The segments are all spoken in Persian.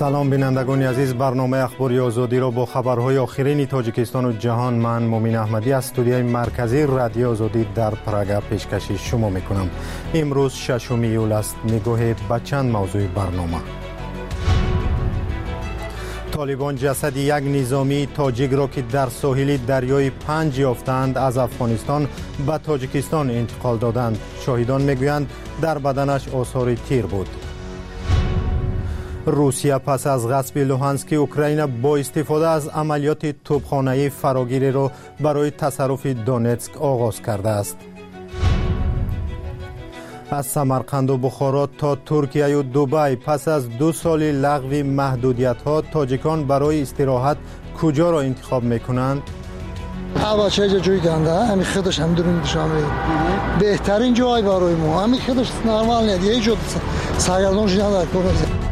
سلام بینندگان عزیز، برنامه اخباری آزادی را با خبرهای آخرین تاجیکستان و جهان من مومین احمدی از استودیوی مرکزی رادیو آزادی در پراگ پیشکش شما میکنم. امروز 6 ایول است. نگاه به چند موضوع برنامه. طالبان جسد یک نظامی تاجیک را که در ساحل دریای پنج یافتند از افغانستان به تاجیکستان انتقال دادند. شاهدان میگویند در بدنش آثار تیر بود. روسیه پس از غصب لوهانسک اوکراین با استفاده از عملیات توپخانه‌ای فراگیری را برای تصرف دونتسک آغاز کرده است. از سمرقند و بخارا تا ترکیه و دبی پس از 2 سال لغو محدودیت‌ها، تاجیکان برای استراحت کجا را انتخاب می‌کنند؟ بچه جوی گنده همین خودش هم درون دشامه بهترین جای برای ما همین خودش نرمال نیست. یه جو سرگردان شدن در کنه.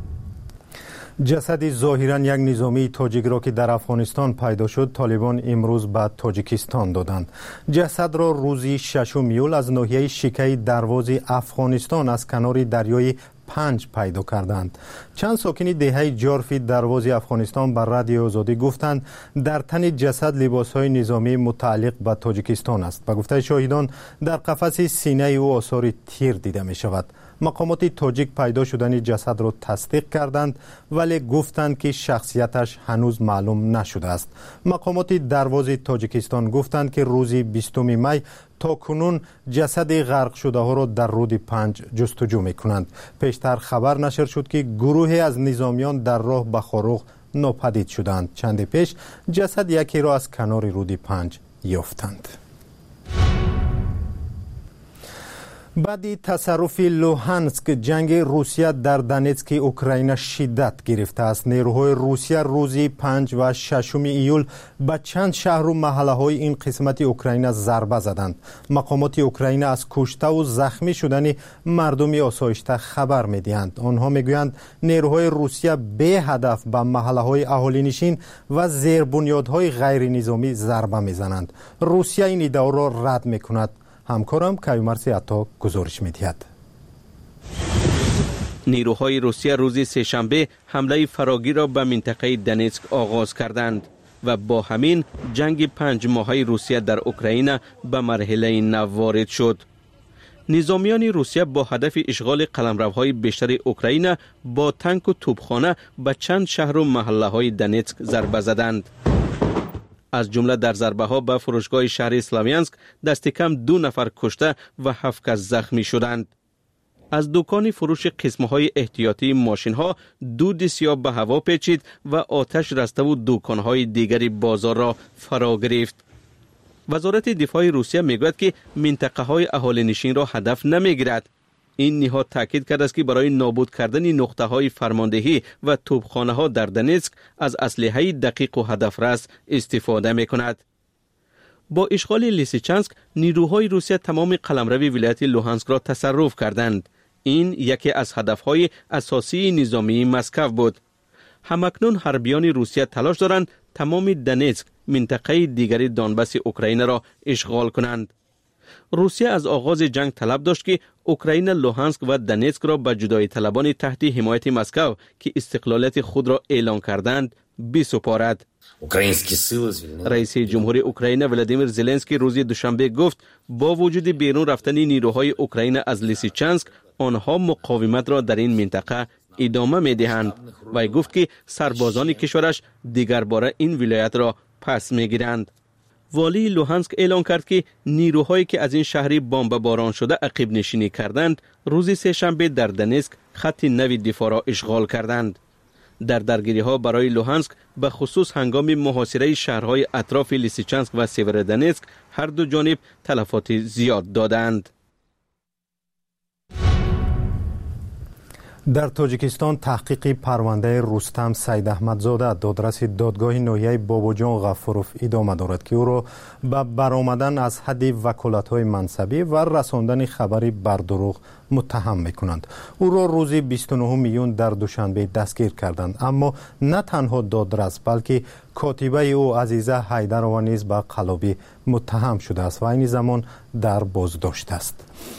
جسد ظاهراً یک نظامی تاجیک را که در افغانستان پیدا شد، طالبان امروز به تاجیکستان دادند. جسد را روزی 6 ایول از ناحیه شیکه درواز افغانستان از کنار دریای پنج پیدا کردند. چند ساکن دهه جارفی درواز افغانستان بر رادیو آزادی گفتند در تن جسد لباسهای نظامی متعلق به تاجیکستان است. به گفته شاهدان در قفس سینه او آثار تیر دیده می شود. مقامات تاجیک پیدا شدن جسد را تصدیق کردند ولی گفتند که شخصیتش هنوز معلوم نشده است. مقامات درواز تاجیکستان گفتند که روز 20 می تا کنون جسد غرق شده ها را در رود پنج جستجو می کنند. پیشتر خبر نشر شد که گروهی از نظامیان در راه به خاروق ناپدید شدند. چند پیش جسد یکی را از کنار رود پنج یافتند. بعد تصرف لوهانسک، جنگ روسیه در دونتسک اوکراین شدت گرفته است. نیروهای روسیه روزی 5 و 6 ایول به چند شهر و محله های این قسمت اوکراین ضربه زدند. مقامات اوکراین از کشته و زخمی شدن مردم آسایشته خبر میدهند. آنها میگویند نیروهای روسیه به هدف به محله های اهالی نشین و زیربنیادهای غیر نظامی ضربه میزنند. روسیه این ادعا را رد میکند. همکارم کیومرث عطا گزارش می‌دهد. نیروهای روسیه روز سه‌شنبه حمله فراگیر را به منطقه دونتسک آغاز کردند و با همین جنگ 5 ماهه روسیه در اوکراین به مرحله نو وارد شد. نظامیان روسیه با هدف اشغال قلمروهای بیشتر اوکراین با تانک و توپخانه به چند شهر و محله‌های دونتسک ضربه زدند. از جمله در ضربه ها به فروشگاه شهر سلاویانسک دست کم 2 نفر کشته و 7 کس زخمی شدند. از دکان فروش قسمهای احتیاطی ماشین ها دود سیاه به هوا پیچید و آتش رسته و دکان های دیگری بازار را فرا گرفت. وزارت دفاع روسیه میگوید که منطقه های اهالی نشین را هدف نمیگیرد. این نهاد تاکید کرده است که برای نابود کردن نقطه های فرماندهی و توپخانه ها در دونتسک از اسلحه دقیق و هدفرس استفاده می کند. با اشغال لیسیچانسک، نیروهای روسیه تمام قلمرو ولایت لوهانسک را تصرف کردند. این یکی از هدفهای اساسی نظامی مسکو بود. همکنون حربیان روسیه تلاش دارند تمام دونتسک، منطقه دیگری دونباس اوکراین را اشغال کنند. روسیه از آغاز جنگ طلب داشت که اوکراین لوهانسک و دونتسک را به جدایی طلبان تحت حمایت مسکو که استقلالیت خود را اعلان کردند بسپارد. رئیس جمهور اوکراین ولادیمیر زلنسکی روز دوشنبه گفت با وجود بیرون رفتن نیروهای اوکراین از لیسیچانسک، آنها مقاومت را در این منطقه ادامه می‌دهند و گفت که سربازان کشورش دیگر باره این ولایت را پس می‌گیرند. والی لوهانسک اعلان کرد که نیروهایی که از این شهری بمباران شده عقب نشینی کردند، روز سه‌شنبه در دونتسک خط نو دفاع را اشغال کردند. در درگیری ها برای لوهانسک به خصوص هنگام محاصره شهرهای اطراف لیسیچانسک و سیورودونتسک هر دو جانب تلفات زیاد دادند. در تاجیکستان تحقیق پرونده رستم سید احمدزاده دادرس دادگاه ناحیه باباجان غفوروف ادامه دارد که او را به برآمدن از حد وکالت‌های منصبی و رساندن خبری بر دروغ متهم می‌کنند. او را روز 29 میون در دوشنبه دستگیر کردند، اما نه تنها دادرس بلکه کاتبه او عزیزه حیدرова نیز به قلابی متهم شده است و این زمان در بازداشت است.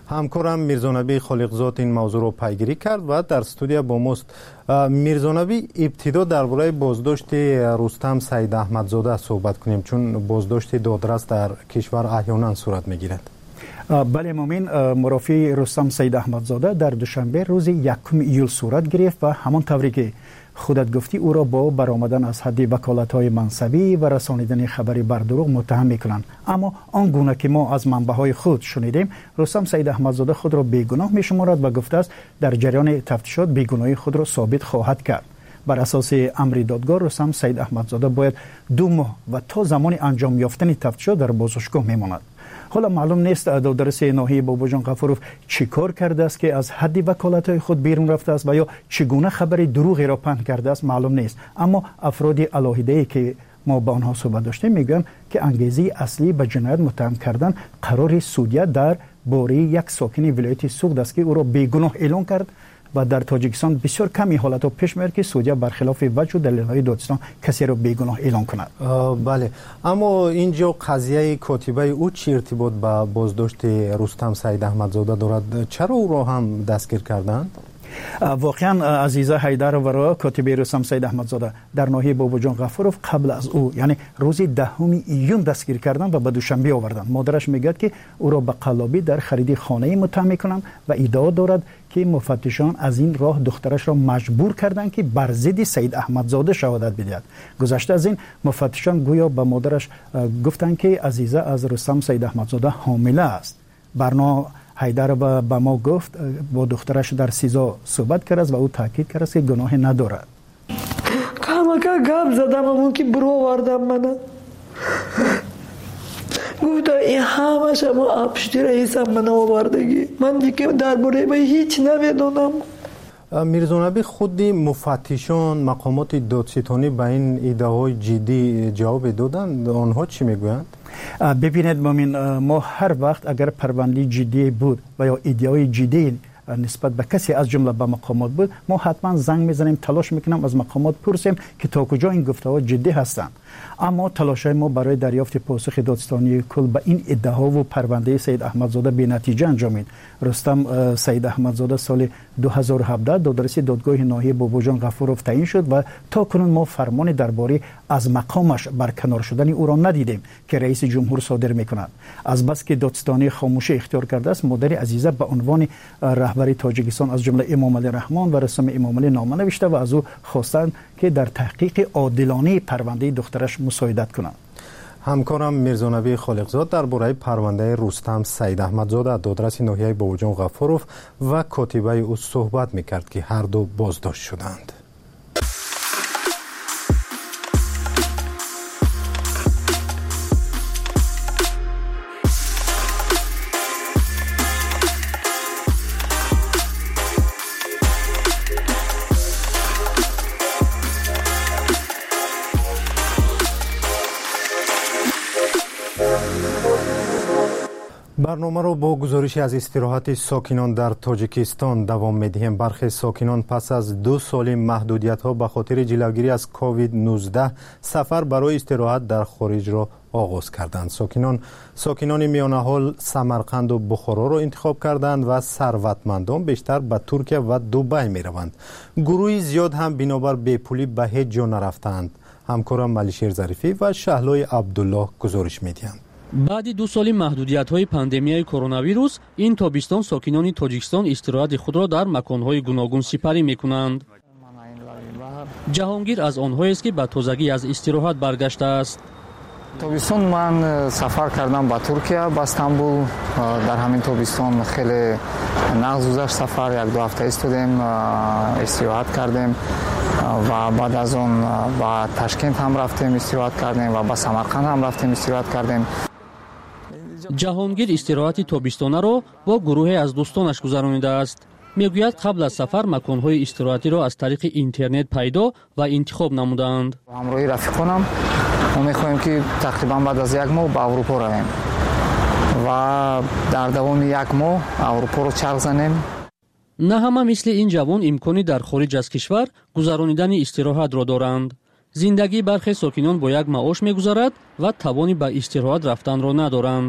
همکارم میرزانبی خالقزاد این موضوع رو پیگیری کرد و در استودیو با ماست. میرزانبی، ابتدا درباره بازداشت رستم سید احمدزاده صحبت کنیم، چون بازداشت دادرس در کشور احیانا صورت میگیرد. بله مومن، مرافعه رستم سید احمدزاده در دوشنبه روز 1 ایول صورت گرفت و همان طوری که خودت گفتی او را با برآمدن از حد وکالت‌های منصبی و رسانیدن خبری بر دروغ متهم می‌کنند. اما آنگونه که ما از منبع‌های خود شنیدیم، رستم سید احمدزاده خود را بیگناه می‌شمارد و گفته است در جریان تفتیشات بیگناهی خود را ثابت خواهد کرد. بر اساس امر دادگاه رستم سید احمدزاده باید 2 ماه و تا زمان انجام یافتن تفتیشات در بازداشتگاه میماند. حالا معلوم نیست دادرس ناحیه باباجان غفورов چی کار کرده است که از حد وکالت‌های خود بیرون رفته است و یا چگونه خبر دروغی را پنهان کرده است معلوم نیست. اما افراد علاهیده‌ای که ما با آنها صحبت داشتیم میگن که انگیزه اصلی به جنایت متهم کردن قرار سودیه در باره یک ساکن ولایت سوخت است که او را بیگناه اعلام کرد و در تاجیکستان بسیار کمی حالت‌ها پیش میاد که سودیه برخلاف وجه و دلایل دادستان کسی را بیگناه اعلام کند. بله، اما اینجا قضیه کاتبه او چی ارتباط به بازداشت رستم سید احمدزاده دارد؟ چرا او را هم دستگیر کردند؟ واقعا عزیزه حیدر ورا کاتبه رستم سید احمدزاده در ناحیه باباجان غفورov قبل از او یعنی روز 10 ایون دستگیر کردن و به دوشنبه آوردند. مادرش میگه که او را به قلابی در خرید خانه متهم میکنند و ادعا دارد که مفتشان از این راه دخترش را مجبور کردند که بر ضد سید احمدزاده شهادت بدهد. گذشته از این مفتشان گویا به مادرش گفتند که عزیزه از رستم سید احمدزاده حامله است. برنا حیدر به ما گفت با دخترش در سیزا صحبت کرد و او تاکید کرد که گناه ندارد. کامکا گام زدم اون که برو آوردم منو. گفت این همه شما آبشتی رئیسم منو آوردگی. من دیگه درباره به هیچ نمیدونم. میرزانبی، خودی مفتشان مقامات دادستانی به این ادعاهای جدی جواب دادند؟ آنها چی میگویند؟ ببینید مومن، ما هر وقت اگر پرونده جدی بود و یا ادعای جدی نسبت به کسی از جمله به مقامات بود، ما حتما زنگ میزنیم، تلاش میکنیم از مقامات پرسیم که تا کجا این گفته‌ها جدی هستند. اما تلاش‌های ما برای دریافت پاسخ دادستانی کل به این ادعاها و پرونده سید احمدزاده بی‌نتیجه انجامید. رستم سید احمدزاده سال 2017 دادرس دادگاه ناحیه باباجان غفورov تعیین شد و تا کنون ما فرمان درباره از مقامش برکنار شدن او را ندیدیم که رئیس جمهور صادر میکند. از بس که دادستانی خاموشی اختیار کرده است، مادر عزیزه به عنوان رهبر تاجیکستان از جمله امام علی رحمان و رسم امام علی نامه نوشته و از او خواستند که در تحقیق عادلانه پرونده دخترش مساعدت کنند. همکارم میرزانبی خالقزاد درباره پرونده رستم سید احمدزاده دادرس ناحیه باباجان غفورov و کاتبه او صحبت میکرد که هر دو بازداشت شدند. برنامه رو با گزارشی از استراحت ساکنان در تاجیکستان دوام می‌دهیم. برخی ساکنان پس از 2 سال محدودیت‌ها به خاطر جلوگیری از کووید 19 سفر برای استراحت در خارج را آغاز کردند. ساکنان میانه حال سمرقند و بخارا را انتخاب کردند و ثروتمندان بیشتر به ترکیه و دبی می‌روند. گروهی زیاد هم بنابر بیپولی به هیچ جا نرفتند. همکارم ملیشیر ظریفی و شهلای عبدالله گزارش می‌دهند. بعد 2 سال محدودیت‌های پاندمیای کرونا ویروس، این تابستان ساکنان تاجیکستان استراحت خود را در مکان‌های گوناگون سپری می‌کنند. جهانگیر از آنهایی است که به تازگی از استراحت برگشته است. تابستان من سفر کردم به ترکیه، به استانبول. در همین تابستان خیلی نغز گذشت سفر، 1-2 هفته ایستادیم، استراحت کردیم و بعد از اون به تشکند هم رفتیم استراحت کردیم و به سمرقند هم رفتیم استراحت کردیم. جهانگیر استراحت تابستانه را با گروهی از دوستانش گذرانیده است. میگوید قبل از سفر مکان‌های استراحتی را از طریق اینترنت پیدا و انتخاب نمودند. همراهی رفیقانم ما می‌خواهیم که تقریبا بعد از 1 ماه به اروپا رویم و در دوام 1 ماه اروپا رو چرخ زنیم. نه همه مثل این جوان امکانی در خارج از کشور گذرانیدن استراحت را دارند. زندگی برخی ساکنان با یک معاش می‌گذرد و توانی به استراحت رفتن را ندارند.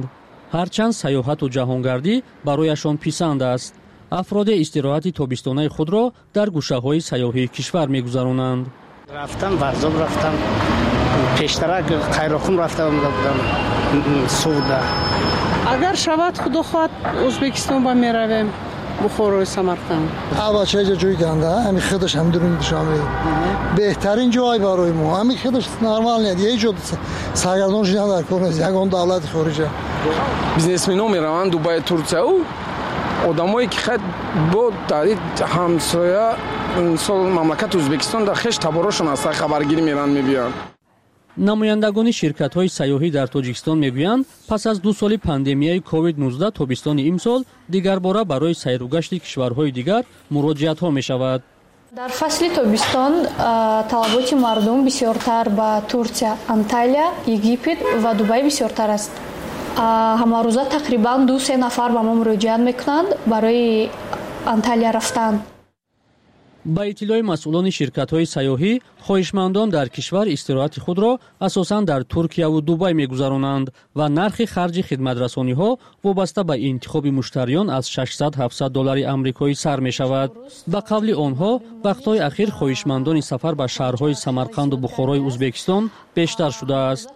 ҳарчанд сайёҳату ҷаҳонгардӣ барояшон писанд аст. афроди истироҳати тобистонаи худро дар гӯшаҳои сайёҳии кишвар мегузаронанд. рафтам варзоб рафтам, пештарак қайрохум рафта омада будам суда. агар шавад худо хоҳад ӯзбекистон ба меравем бухорои Самарқанд. авачаҷа ҷойи ганда ами хидаш ҳам дурум душаме беҳтарин ҷой барои мо ами хидаш нормал нет е ҷо саргардон шудан дар кор нест ягон давлати хориҷа бизнесменон мераванд Дубай Турсияу одамое ки хат бо дари ҳамсоя сол мамлакати Ӯзбекистон дар хеш таборошон аст хабаргирӣ меран мебиёнд. намояндагони ширкатҳои сайёҳӣ дар Тоҷикистон мегӯянд пас аз 2 соли пандемияи COVID-19 тобистони имсол дигарбора барои сайру гашти кишварҳои дигар муроҷиатҳо мешавад. дар фасли тобистон талаботи мардум бисёртар ба Турсия, Анталия, Египет ва Дубай бисёртар аст. ҳамарӯза тақрибан 2-3 нафар ба мо муроҷиат мекунанд барои Анталия рафтан. ба иттилои масъулони ширкатҳои сайёҳӣ, хоҳишмандон дар кишвар истироҳати худро асосан дар Туркияву Дубай мегузаронанд ва нархи харҷи хидматрасониҳо вобаста ба интихоби муштариён аз $600-700 амрикоӣ сар мешавад. ба қавли онҳо, вақтҳои ахир хоҳишмандони сафар ба шаҳрҳои Самарқанду Бухорои Ӯзбекистон бештар шудааст.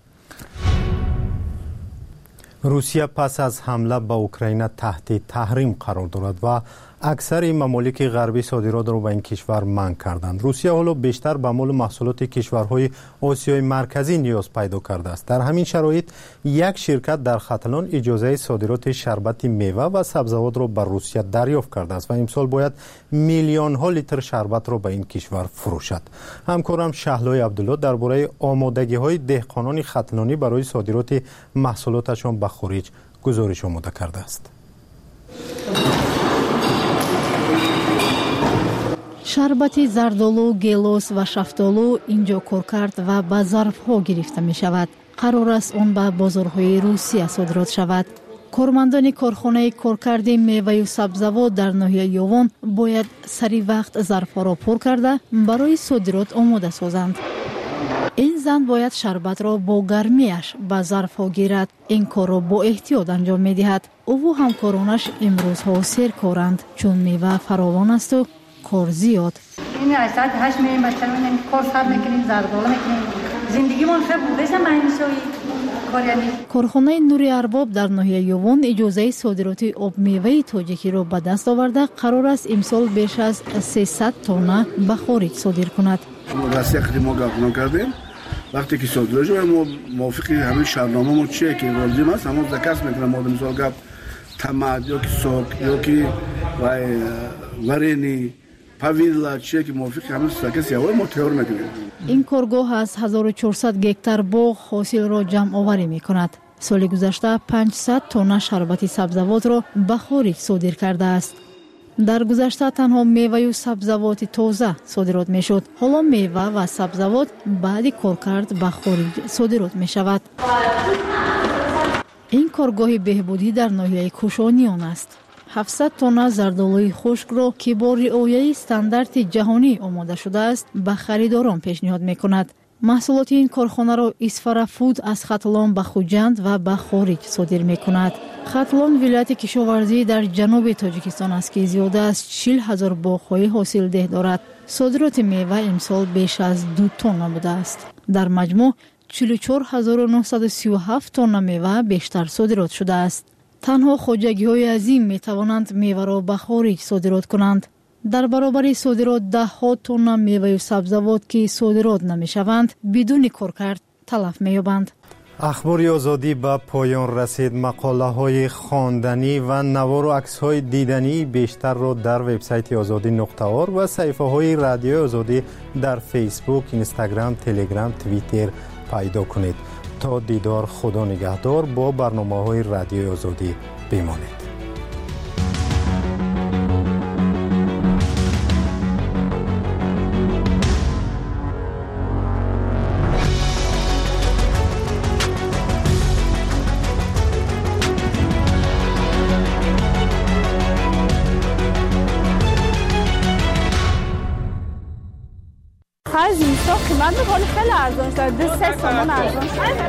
русия пас аз ҳамла ба Украина таҳти таҳрим қарор дорад ва аксари мамолики ғарбӣ содиротро ба ин кишвар манъ карданд. русия ҳоло бештар ба молу маҳсулоти кишварҳои осиёи марказӣ ниёз пайдо кардааст. дар ҳамин шароит як ширкат дар Хаталон иҷозаи содироти шарбати мева ва сабзавотро ба русия дарёфт кардааст ва имсол бояд миллионҳо литр шарбатро ба ин кишвар фурӯшад. ҳамкорам Шаҳлои Абдулло дар бораи омодагиҳои деҳқонони хаталонӣ барои содироти маҳсулоташон ба хориҷ гузориш омода кардааст. шарбати зардолу, гелос ва шафтолу инҷо кор кард ва ба зарфҳо гирифта мешавад. қарор аст он ба бозорҳои Русия содирот шавад. кормандони корхонаи коркарди меваю сабзавот дар ноҳияи Ёвон бояд сари вақт зарфҳоро пур карда барои содирот омода созанд. ин зан бояд шарбатро бо гармиаш ба зарфҳо гирад. ин корро бо эҳтиёт анҷом медиҳад. ову ҳамкоронаш имрӯзҳо серкоранд, чун мева фаровон асту кор зиёд. корхонаи Нури Арбоб дар ноҳияи Ёвон иҷозаи содироти обмеваи тоҷикиро ба даст оварда қарор аст имсол беш аз 300 тонна ба хориҷ содир кунад. вақте ки содир шуд мо мувофиқи ҳамин шаҳрномамо чие ки лозим аст ҳамон заказ мекунам. мо мисол гап тамат ёки сок ёки варени павилла чие ки мувофиқи ҳамин заказ ҳаво мо тайёр мекунем. ин коргоҳ аз 1400 гектар боғ ҳосилро ҷамъоварӣ мекунад. соли гузашта 500 тонна шарбати сабзавотро ба хориҷ содир кардааст. дар гузашта танҳо меваю сабзавоти тоза содирот мешуд. ҳоло мева ва сабзавот баъди коркард ба хориҷ содирот мешавад. ин коргоҳи беҳбудӣ дар ноҳияи Кушониён аст. 700 тонна зардолуи хушкро ки бо риояи стандарти ҷаҳонӣ омода шудааст ба харидорон пешниҳод мекунад. маҳсулоти ин корхонаро Исфара Фуд аз Хатлон ба Хуҷанд ва ба хориҷ содир мекунад. Хатлон вилояти кишоварзӣ дар ҷануби Тоҷикистон аст ки зиёда аз 40 000 боғҳои ҳосилдеҳ дорад. содироти мева имсол беш аз 2 тонна будааст. дар маҷмӯъ 44 937 тонна мева бештар содирот шудааст. танҳо хоҷагиҳои азим метавонанд меваро ба хориҷ содирот кунанд. дар баробари содирот 10 тонна меваю сабзавот ки содирот намешаванд бидуни коркард талаф меёбанд. ахбори озодӣ ба поён расид. мақолаҳои хонданӣ ва навору аксҳои дидании бештарро дар вебсайти озодӣ.орг ва саҳифаҳои радиои озодӣ дар фейсбук, инстаграм, телеграм, твиттер пайдо кунед. то дидор, худо нигаҳдор. бо барномаҳои радиои озодӣ бимонед. زمستان قیمت میکنه خیلی ارزان شد 3 سومون ارزان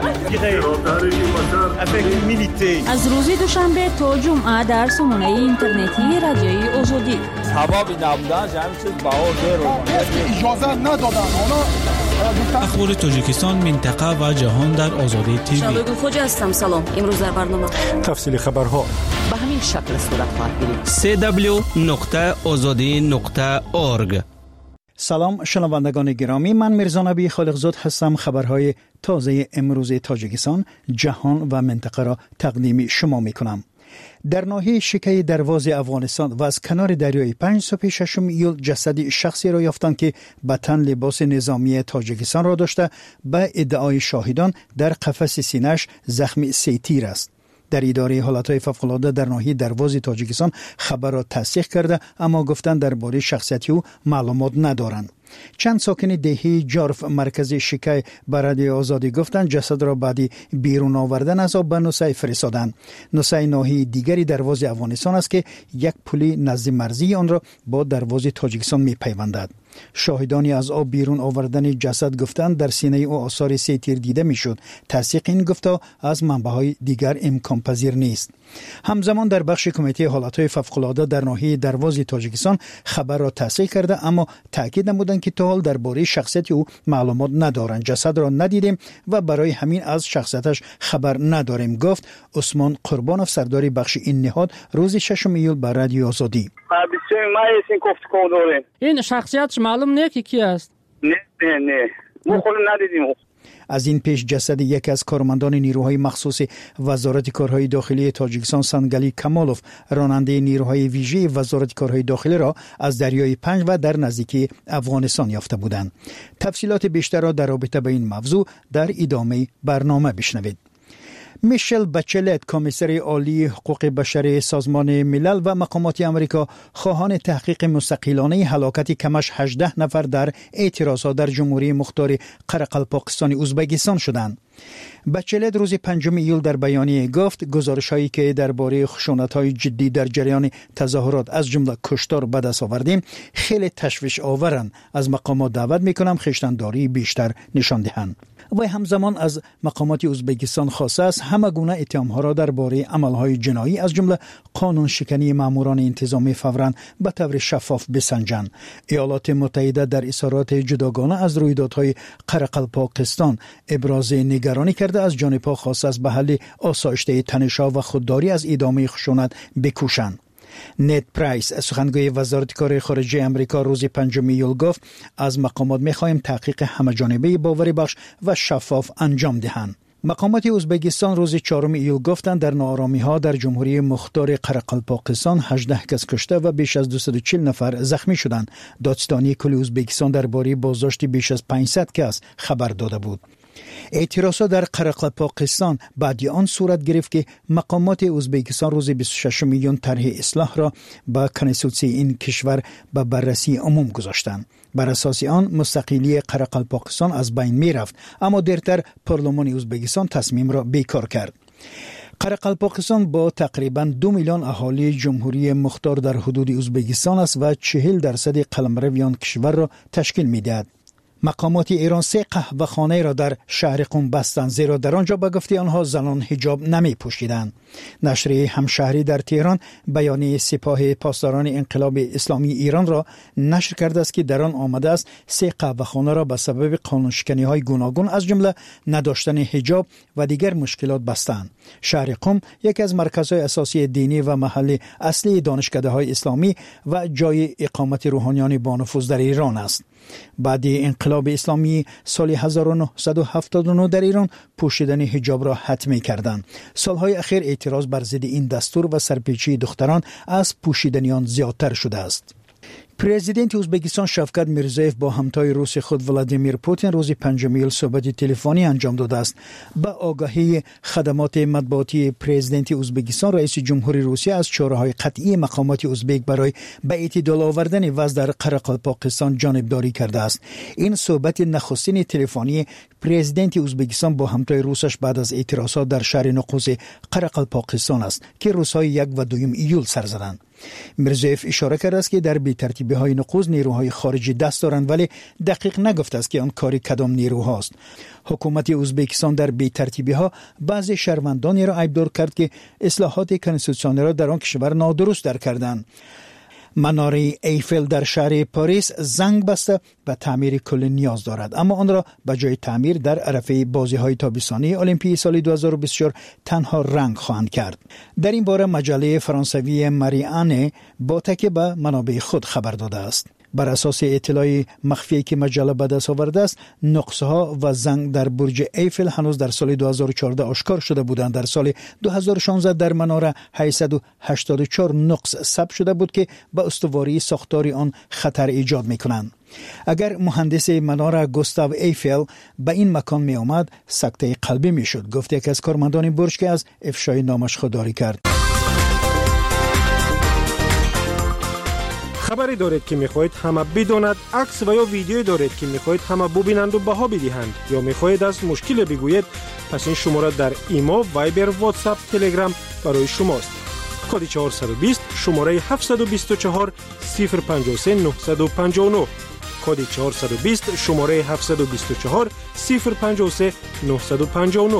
شد. از روز دوشنبه تا جمعه در سامانه اینترنتی رادیوی آزادی حبابی نبودن جمعی چیز باور اجازه ندادن. اخبار تاجیکستان، منطقه و جهان در آزادی تیوی. شادو خوجا هستم. سلام. امروز در برنامه تفصیل خبرها به همین شکل صورت خواهد گرفت. www.azadi.org. سلام شنوندگان گرامی، من میرزا نبی خالقزاد هستم. خبرهای تازه امروز تاجیکستان، جهان و منطقه را تقدیم شما میکنم. در ناحیه شکه دروازه افغانستان و از کنار دریای 5 صبح 6 ایول جسد شخصی را یافتند که به تن لباس نظامی تاجیکستان را داشته. به ادعای شاهدان در قفس سینه‌اش زخم 3 تیر است. در اداره حالتهای فوق‌العاده در ناحیه دروازه تاجیکستان خبر را تصدیق کرده، اما گفتند درباره شخصیت او معلومات ندارند. چند ساکن دهی جارف مرکز شکای به رادیوی آزادی گفتند جسد را بعد بیرون آوردن از آب به نوسای فرستادند. نوسای ناحیه دیگری دروازه افغانستان است که یک پل نزد مرزی آن را با دروازه تاجیکستان می‌پیوندد. شاهدانی از آب بیرون آوردن جسد گفتند در سینه او آثار 3 تیر دیده میشد. تصدیق این گفته از منبع‌های دیگر امکان پذیر نیست. همزمان در بخش کمیته حالتهای فوق‌العاده در ناحیه دروازه تاجیکستان خبر را تصحیح کرده، اما تاکید نمودند که تا حال درباره شخصیت او معلومات ندارند. جسد را ندیدیم و برای همین از شخصیتش خبر نداریم، گفت عثمان قربانوف، سردار بخش این نهاد، روز 6 ایول به رادیو آزادی. این شخصیتش معلوم نه که کی است؟ نه ما خود ندیدیم. از این پیش جسد یکی از کارمندان نیروهای مخصوص وزارت کارهای داخلی تاجیکستان، سنگالی کمالوف، راننده نیروهای ویژه وزارت کارهای داخلی را از دریای 5 و در نزدیکی افغانستان یافته بودند. تفصیلات بیشتر را در رابطه با این موضوع در ادامه برنامه بشنوید. میشل بچلت، کمیسر عالی حقوق بشر سازمان ملل و مقامات آمریکا خواهان تحقیق مستقلانه هلاکت کمش 18 نفر در اعتراضات در جمهوری مختار قرقلپاکستان ازبکستان شدند. بچلت روز 5 ایول در بیانیه گفت گزارش‌هایی که درباره خشونت‌های جدی در جریان تظاهرات از جمله کشتار به دست آوردیم خیلی تشویش آورند. از مقامات دعوت می‌کنم خشن‌داری بیشتر نشان دهند. و همزمان از مقامات ازبکستان خواسته است همه گونه اتهام‌ها را درباره عمل‌های جنایی از جمله قانون شکنی ماموران انتظامی فوراً به طور شفاف بسنجند. ایالات متحده در اظهارات جداگانه از رویدادهای قرقلپاکستان ابراز نگرانی کرده، از جانب ها خواسته است به حل آسایشته تنش‌ها و خودداری از ادامه خشونت بکوشند. نت پرایس، سخنگوی وزارت کار خارجه آمریکا، روز 5 ایول گفت از مقامات می‌خواهیم تحقیق همه‌جانبه باوری بخش و شفاف انجام دهند. مقامات ازبکستان روز 4 ایول گفتند در ناآرامی‌ها در جمهوری مختار قرقلپاکستان 18 کس کشته و بیش از 240 نفر زخمی شدند. دادستانی کل ازبکستان درباره بازداشت بیش از 500 کس خبر داده بود. اعتراضات در قرقلپاکستان بعد آن صورت گرفت که مقامات ازبکستان روز 26 میلیون طرح اصلاح را با کنستیتوسی این کشور به بررسی عموم گذاشتند. بر اساس آن مستقلی قرقلپاکستان از بین می رفت، اما دیرتر پارلمان ازبکستان تصمیم را بیکار کرد. قرقلپاکستان با تقریباً 2 میلیون اهالی جمهوری مختار در حدود ازبکستان است و 40% قلمرویان کشور را تشکیل می دهد. مقامات ایران 3 قهوه‌خانه را در شهر قم بستند، زیرا در آنجا به گفته آنها زنان حجاب نمی پوشیدند. نشر همشهری در تهران بیانیه سپاه پاسداران انقلاب اسلامی ایران را نشر کرده است که در آن آمده است 3 قهوه‌خانه را به سبب قانونشکنی‌های گوناگون از جمله نداشتن حجاب و دیگر مشکلات بستند. شهر قم یکی از مرکزهای اساسی دینی و محل اصلی دانشکده‌های اسلامی و جای اقامت روحانیان با نفوذ در ایران است. بعد انقلاب اسلامی سال 1979 در ایران پوشیدن حجاب را حتمی کردند. سالهای اخیر اعتراض بر ضد این دستور و سرپیچی دختران از پوشیدن آن زیادتر شده است. پرزیدنت ازبکستان شفقت میرزایف با همتای روس خود ولادیمیر پوتین روز 5 ایول صحبت تلفنی انجام داده است. با آگاهی خدمات مطبوعاتی پرزیدنت ازبکستان، رئیس جمهوری روسیه از چاره‌های قطعی مقامات ازبک برای به اعتدال آوردن وضع در قرقلپاکستان جانبداری کرده است. این صحبت نخستین تلفنی پرزیدنت ازبکستان با همتای روسش بعد از اعتراضات در شهر نقوز قرقلپاکستان است که روس‌های 1 و 2 ایول سر زدند. میرزایف اشاره کرده است که در بی‌ترتیبی‌های نقوز نیروهای خارجی دست دارند، ولی دقیق نگفته است که آن کاری کدام نیروهاست. حکومت ازبکستان در بی‌ترتیبی‌ها بعضی شهروندانی را عیبدار کرد که اصلاحات کنستیتوسیونی را در آن کشور نادرست در کردند. مناره ایفل در شهر پاریس زنگ بسته و تعمیر کلی نیاز دارد، اما آن را به جای تعمیر در عرفه بازی‌های تابستانی المپیک سال 2024 تنها رنگ خواهند کرد. در این باره مجله فرانسوی مریانه با تکیه به منابع خود خبر داده است. بر اساس اطلاع مخفی که مجله به دست آورده است، نقص‌ها و زنگ در برج ایفل هنوز در سال 2014 آشکار شده بودند. در سال 2016 در مناره 884 نقص ثبت شده بود که به استواری ساختاری آن خطر ایجاد می‌کنند. اگر مهندس مناره گوستاو ایفل به این مکان می آمد، سکته قلبی می شد، گفت یک از کارمندان برج که از افشای نامش خودداری کرد. خبری دارید که می‌خواهید همه بداند، عکس و یا ویدیویی دارید که می‌خواهید همه ببینند و بها بدهند، یا می‌خواهید از مشکل بگویید، پس این شماره در ایمو، وایبر، واتساپ، تلگرام برای شماست. کد 420 شماره 724 053 959. کد 420 شماره 724 053 959.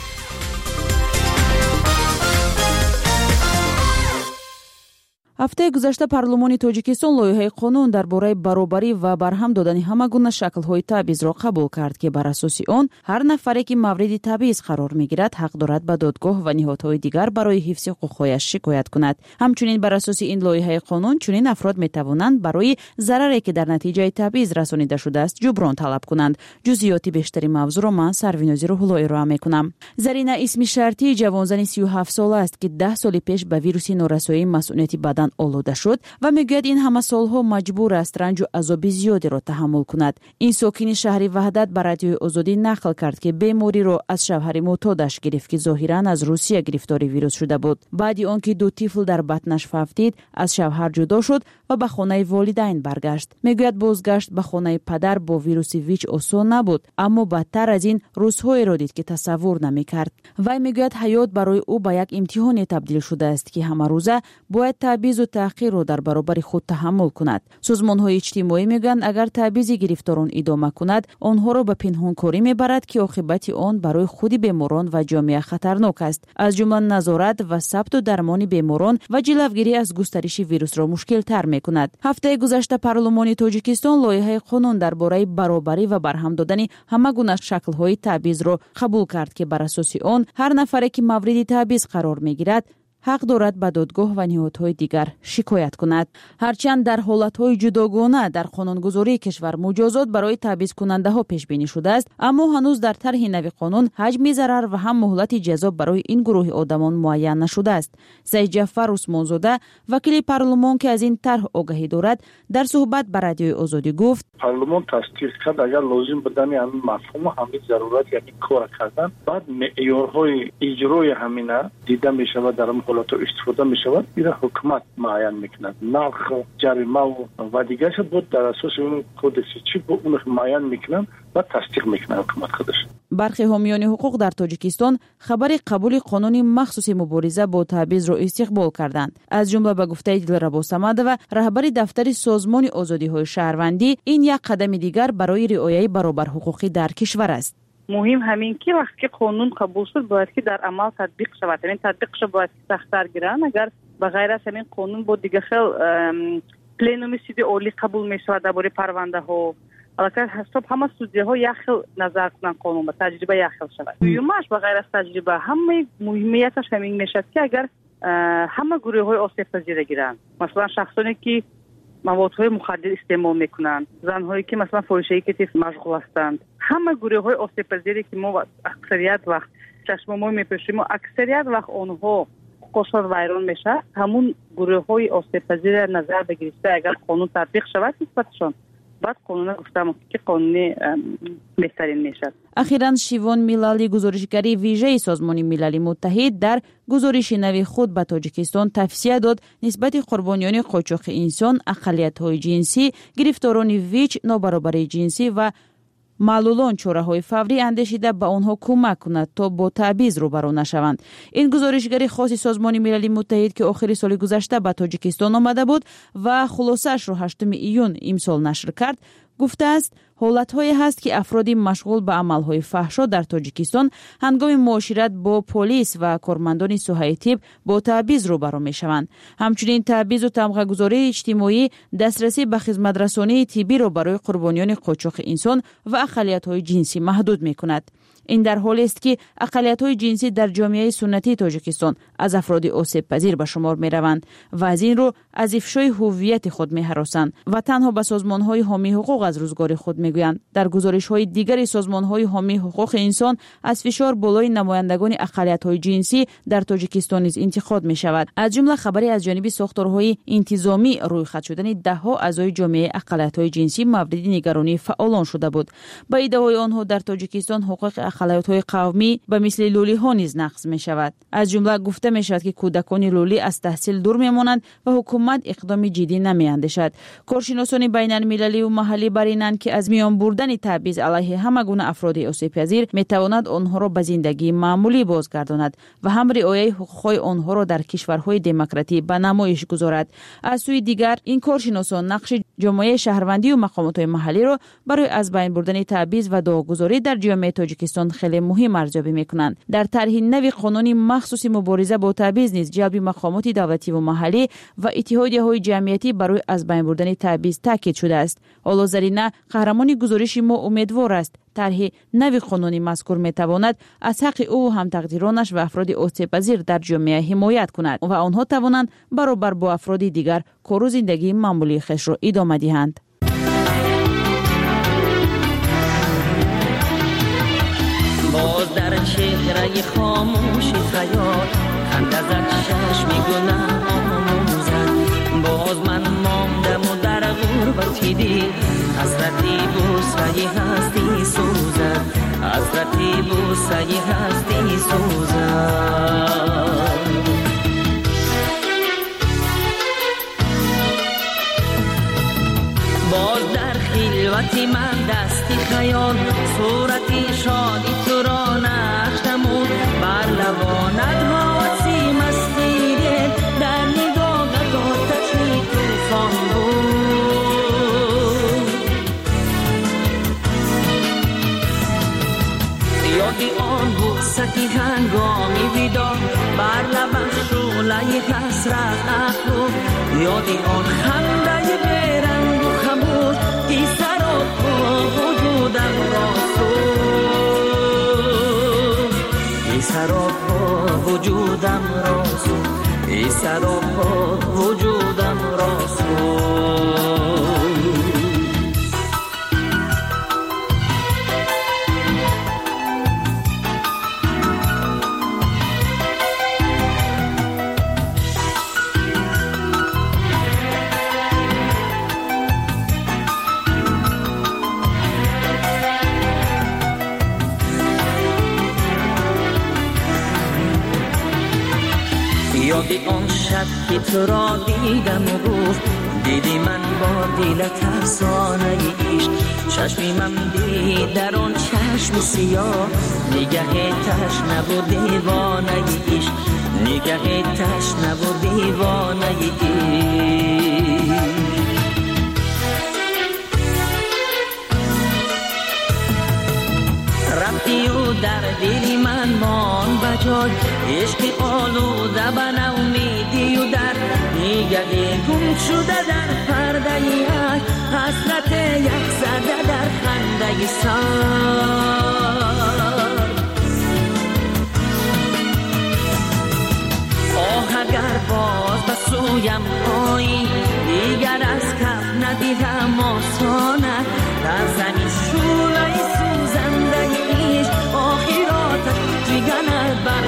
ҳафтаи гузашта парлумони тоҷикистон лоиҳаи қонун дар бораи баробарӣ ва барҳам додани ҳама гуна шаклҳои табъизро қабул кард ки бар асоси он ҳар нафаре ки мавриди табъиз қарор мегирад ҳақ дорад ба додгоҳ ва ниҳодҳои дигар барои ҳифзи ҳуқуқҳояш шикоят кунад. ҳамчунин бар асоси ин лоиҳаи қонун чунин афрод метавонанд барои зараре ки дар натиҷаи табъиз расонида шудааст ҷуброн талаб кунанд. ҷузъиёти бештари мавзӯъро ман Сарвинози Рӯҳулло ироа мекунам. Зарина исми шартии ҷавонзани 37 сола аст ки 10 соли пеш ба вируси норасоии масъулияти бадан олода шуд ва мегӯяд ин ҳама солҳо маҷбур аст ранҷу азоби зиёдеро таҳаммул кунад. Ин сокини шаҳри Ваҳдат ба радиои Озодӣ нақл кард ки бемориро аз шавҳари мӯътодаш гирифт ки зоҳиран аз Русия гирифтори вирус шуда буд. баъди он ки ду тифл дар батнаш фавтид, аз шавҳар ҷудо шуд ва ба хонаи волидайн баргашт. мегӯяд бозгашт ба хонаи падар бо вируси ВИЧ осон набуд, аммо бадтар аз ин рӯзҳоеро дид ки тасаввур намекард. вай мегӯяд ҳаёт барои ӯ ба як имтиҳоне табдил шудааст ки ҳамарӯза бояд табъизу таъқирро дар баробари худ таҳаммул кунад. созмонҳои иҷтимоӣ мегӯянд агар табъизи гирифторон идома кунад, онҳоро ба пинҳонкорӣ мебарад ки оқибати он барои худи беморон ва ҷомеа хатарнок аст, аз ҷумла назорат ва сабту дармони беморон ва ҷилавгирӣ аз густариши вирусро мушкилтар мекунад. ҳафтаи гузашта парлумони тоҷикистон лоиҳаи қонун дар бораи баробарӣ ва барҳам додани ҳама гуна шаклҳои табъизро қабул кард ки бар асоси он ҳар нафаре ки мавриди табъиз қарор мегирад ҳақ дорад ба додгоҳ ва ниҳодҳои дигар шикоят кунад. ҳарчанд дар ҳолатҳои ҷудогона дар қонунгузории кишвар муҷозот барои табъизкунандаҳо пешбинӣ шудааст, аммо ҳанӯз дар тарҳи нави қонун ҳаҷми зарар ва ҳам муҳлати ҷазо барои ин гурӯҳи одамон муайян нашудааст. Саидҷафар Усмонзода, вакили парлумон ки аз ин тарҳ огаҳӣ дорад, дар суҳбат ба радиои Озодӣ гуфт: парлумон тасдиқ кард агар лозим будани ҳамин мафҳум ҳамин зарурат яъни кор кардан, баъд меъёрҳои иҷрои ҳамина дида мешавад, дар ҳолато истифода мешавад, ира ҳукумат муайян мекунад. нарх, ҷарима ва дигарша буд дар асоси он кодекси чӣ бо он муайян мекунад ва тасдиқ мекунад ҳукумат худаш. бархи ҳомиёни ҳуқуқ дар Тоҷикистон хабари қабули қонуни махсуси мубориза бо табъизро истиқбол карданд. аз ҷумла ба гуфтаи Дилрабо Самадова, раҳбари дафтари созмони озодиҳои шаҳрвандӣ, ин як қадами дигар барои риояи баробарҳуқуқӣ дар кишвар аст. مهم همین که وقتی قانون قبول شد باید که در عمل تطبیق شود. این تطبیقش باید سخت‌تر گیرن. اگر به غیر از همین قانون بود دیگه خیلی پلنوم سیدی اولی قبول میشود درباره پرونده ها. البته حساب همه سودیه ها یک خیل نظر کنن قانون با تجربه یک خیل شود. دومش به غیر از تجربه همه مهمیتش همین میشد که اگر همه گروه های آسیب پذیر گیرن. مثلا شخصانی که موادهای مخدر استعمال میکنند، زنهایی که مثلا فروشی کتیف مشغول هستند، همه گروه های آسیب پذیری که ما اکثریت وقت چشممون میپوشیم و اکثریت وقت آنها قشر ویران میشه، همون گروه های آسیب پذیر نظر بگیرید اگر قانون تطبیق شود نسبتشون بعد قانون گفتم که قانونی بهترین میشد. اخیراً شیوان میلالی گزارشگری ویژه سازمان ملل متحد در گزارش نوی خود به تاجیکستان توصیه داد نسبت قربانیان قاچاق انسان، اقلیت‌های جنسی، گرفتاران ویچ، نابرابری جنسی و маълулон чораҳои фаврӣ андешида ба онҳо кӯмак кунад то бо табъиз рӯбарӯ нашаванд. ин гузоришгари хоси созмони милали муттаҳид ки охири соли гузашта ба тоҷикистон омада буд ва хулосаашро 8 июн имсол нашр кард, гуфтааст ҳолатҳое ҳаст ки афроди машғул ба амалҳои фаҳшо дар тоҷикистон ҳангоми муошират бо полис ва кормандони соҳаи тиб бо табъиз рӯбарӯ мешаванд. ҳамчунин табъизу тамғагузории иҷтимоӣ дастрасӣ ба хизматрасонии тиббиро барои қурбониёни қочоқи инсон ва ақалиятҳои ҷинсӣ маҳдуд мекунад. ин дар ҳолест ки ақалиятҳои ҷинсӣ дар ҷомеаи суннатии тоҷикистон аз афроди осебпазир ба шумор мераванд ва аз ин рӯ аз ифшои ҳуввияти худ меҳаросанд ва танҳо ба созмонҳои ҳомии ҳуқуқ аз рӯзгори худ мегӯянд. дар гузоришҳои дигари созмонҳои ҳомии ҳуқуқи инсон аз фишор болои намояндагони ақалиятҳои ҷинсӣ дар тоҷикистон низ интиқод мешавад. аз ҷумла хабаре аз ҷониби сохторҳои интизомӣ рӯйхат шудани даҳҳо аъзои ҷомеаи ақалиятҳои ҷинсӣ мавриди нигаронии фаъолон шуда буд. ба иддаои онҳо дар тоҷикистон ҳуқуқи ақалиятҳои қавмӣ ба мисли лӯлиҳо низ нақз мешавад. аз ҷумла гуфта мешавад ки кӯдакони лӯлӣ аз таҳсил дур мемонанд ва ҳукумат иқдоми ҷиддӣ намеандешад. коршиносони байналмилалию маҳаллӣ баринанд ки аз миён бурдани табъиз алайҳи ҳама гуна афроди осебпазир метавонад онҳоро ба зиндагии маъмулӣ бозгардонад ва ҳам риояи ҳуқуқҳои онҳоро дар кишварҳои демократӣ ба намоиш гузорад. аз сӯи дигар ин коршиносон нақши ҷомеаи шаҳрвандию мақомотҳои маҳаллиро барои аз байн бурдани табъиз ва доғгузорӣ дар ҷомеаи тоҷикистон хеле муҳим арзёбӣ мекунанд. дар тарҳи нави қонуни махсуси мубориза бо табъиз низ ҷалби мақомоти давлативу маҳаллӣ ва иттиҳодияҳои ҷамъиятӣ барои аз байн бурдани табъиз таъкид шудааст. ҳоло зарина қаҳрамони гузориши мо умедвор аст тарҳи нави қонуни мазкур метавонад аз ҳаққи ӯ ҳамтақдиронаш ва афроди осебпазир дар ҷомеа ҳимоят кунад ва онҳо тавонанд баробар бо афроди дигар кору зиндагии маъмулии хешро идома диҳанд. باز در چهره خاموش خیال خنده زد چشمی گناه آموزد باز من ماندم و در غربتی دید حسرتی بوسه هستی سوزد حسرتی بوسه هستی سوزد باز در خلوتی من دستی خیال صورتی شادی تو را نقش نمود بر لبانت حواسی مستی دید در نگاهت آتشی طوفان بود یادی آن بوستی هنگامی بیدار بر لبش شعله حسرت افروخت یادی آن خنده بیرنگ و خموش ای سراب وجودم را سوخت ای سراب وجودم را سوخت ای سراب وجودم را سوخت یادی آن شب که تو را دیدم و گفت دیدی من با دلت افسانه عشق چشمی من دید در آن چشم سیاه نگه تشنه و دیوانه عشق نگه تشنه و دیوانه عشق رفتی و در دل من مان بجای عشق آلوده به نومیدی و در نگهی گم شده در پرده عشق حسرت یک زده در خنده سر آه اگر باز به سویم آیی دیگر از کف ندیدم آسانت در زمین شعله سوزنده عشق آخراتش جگرت بر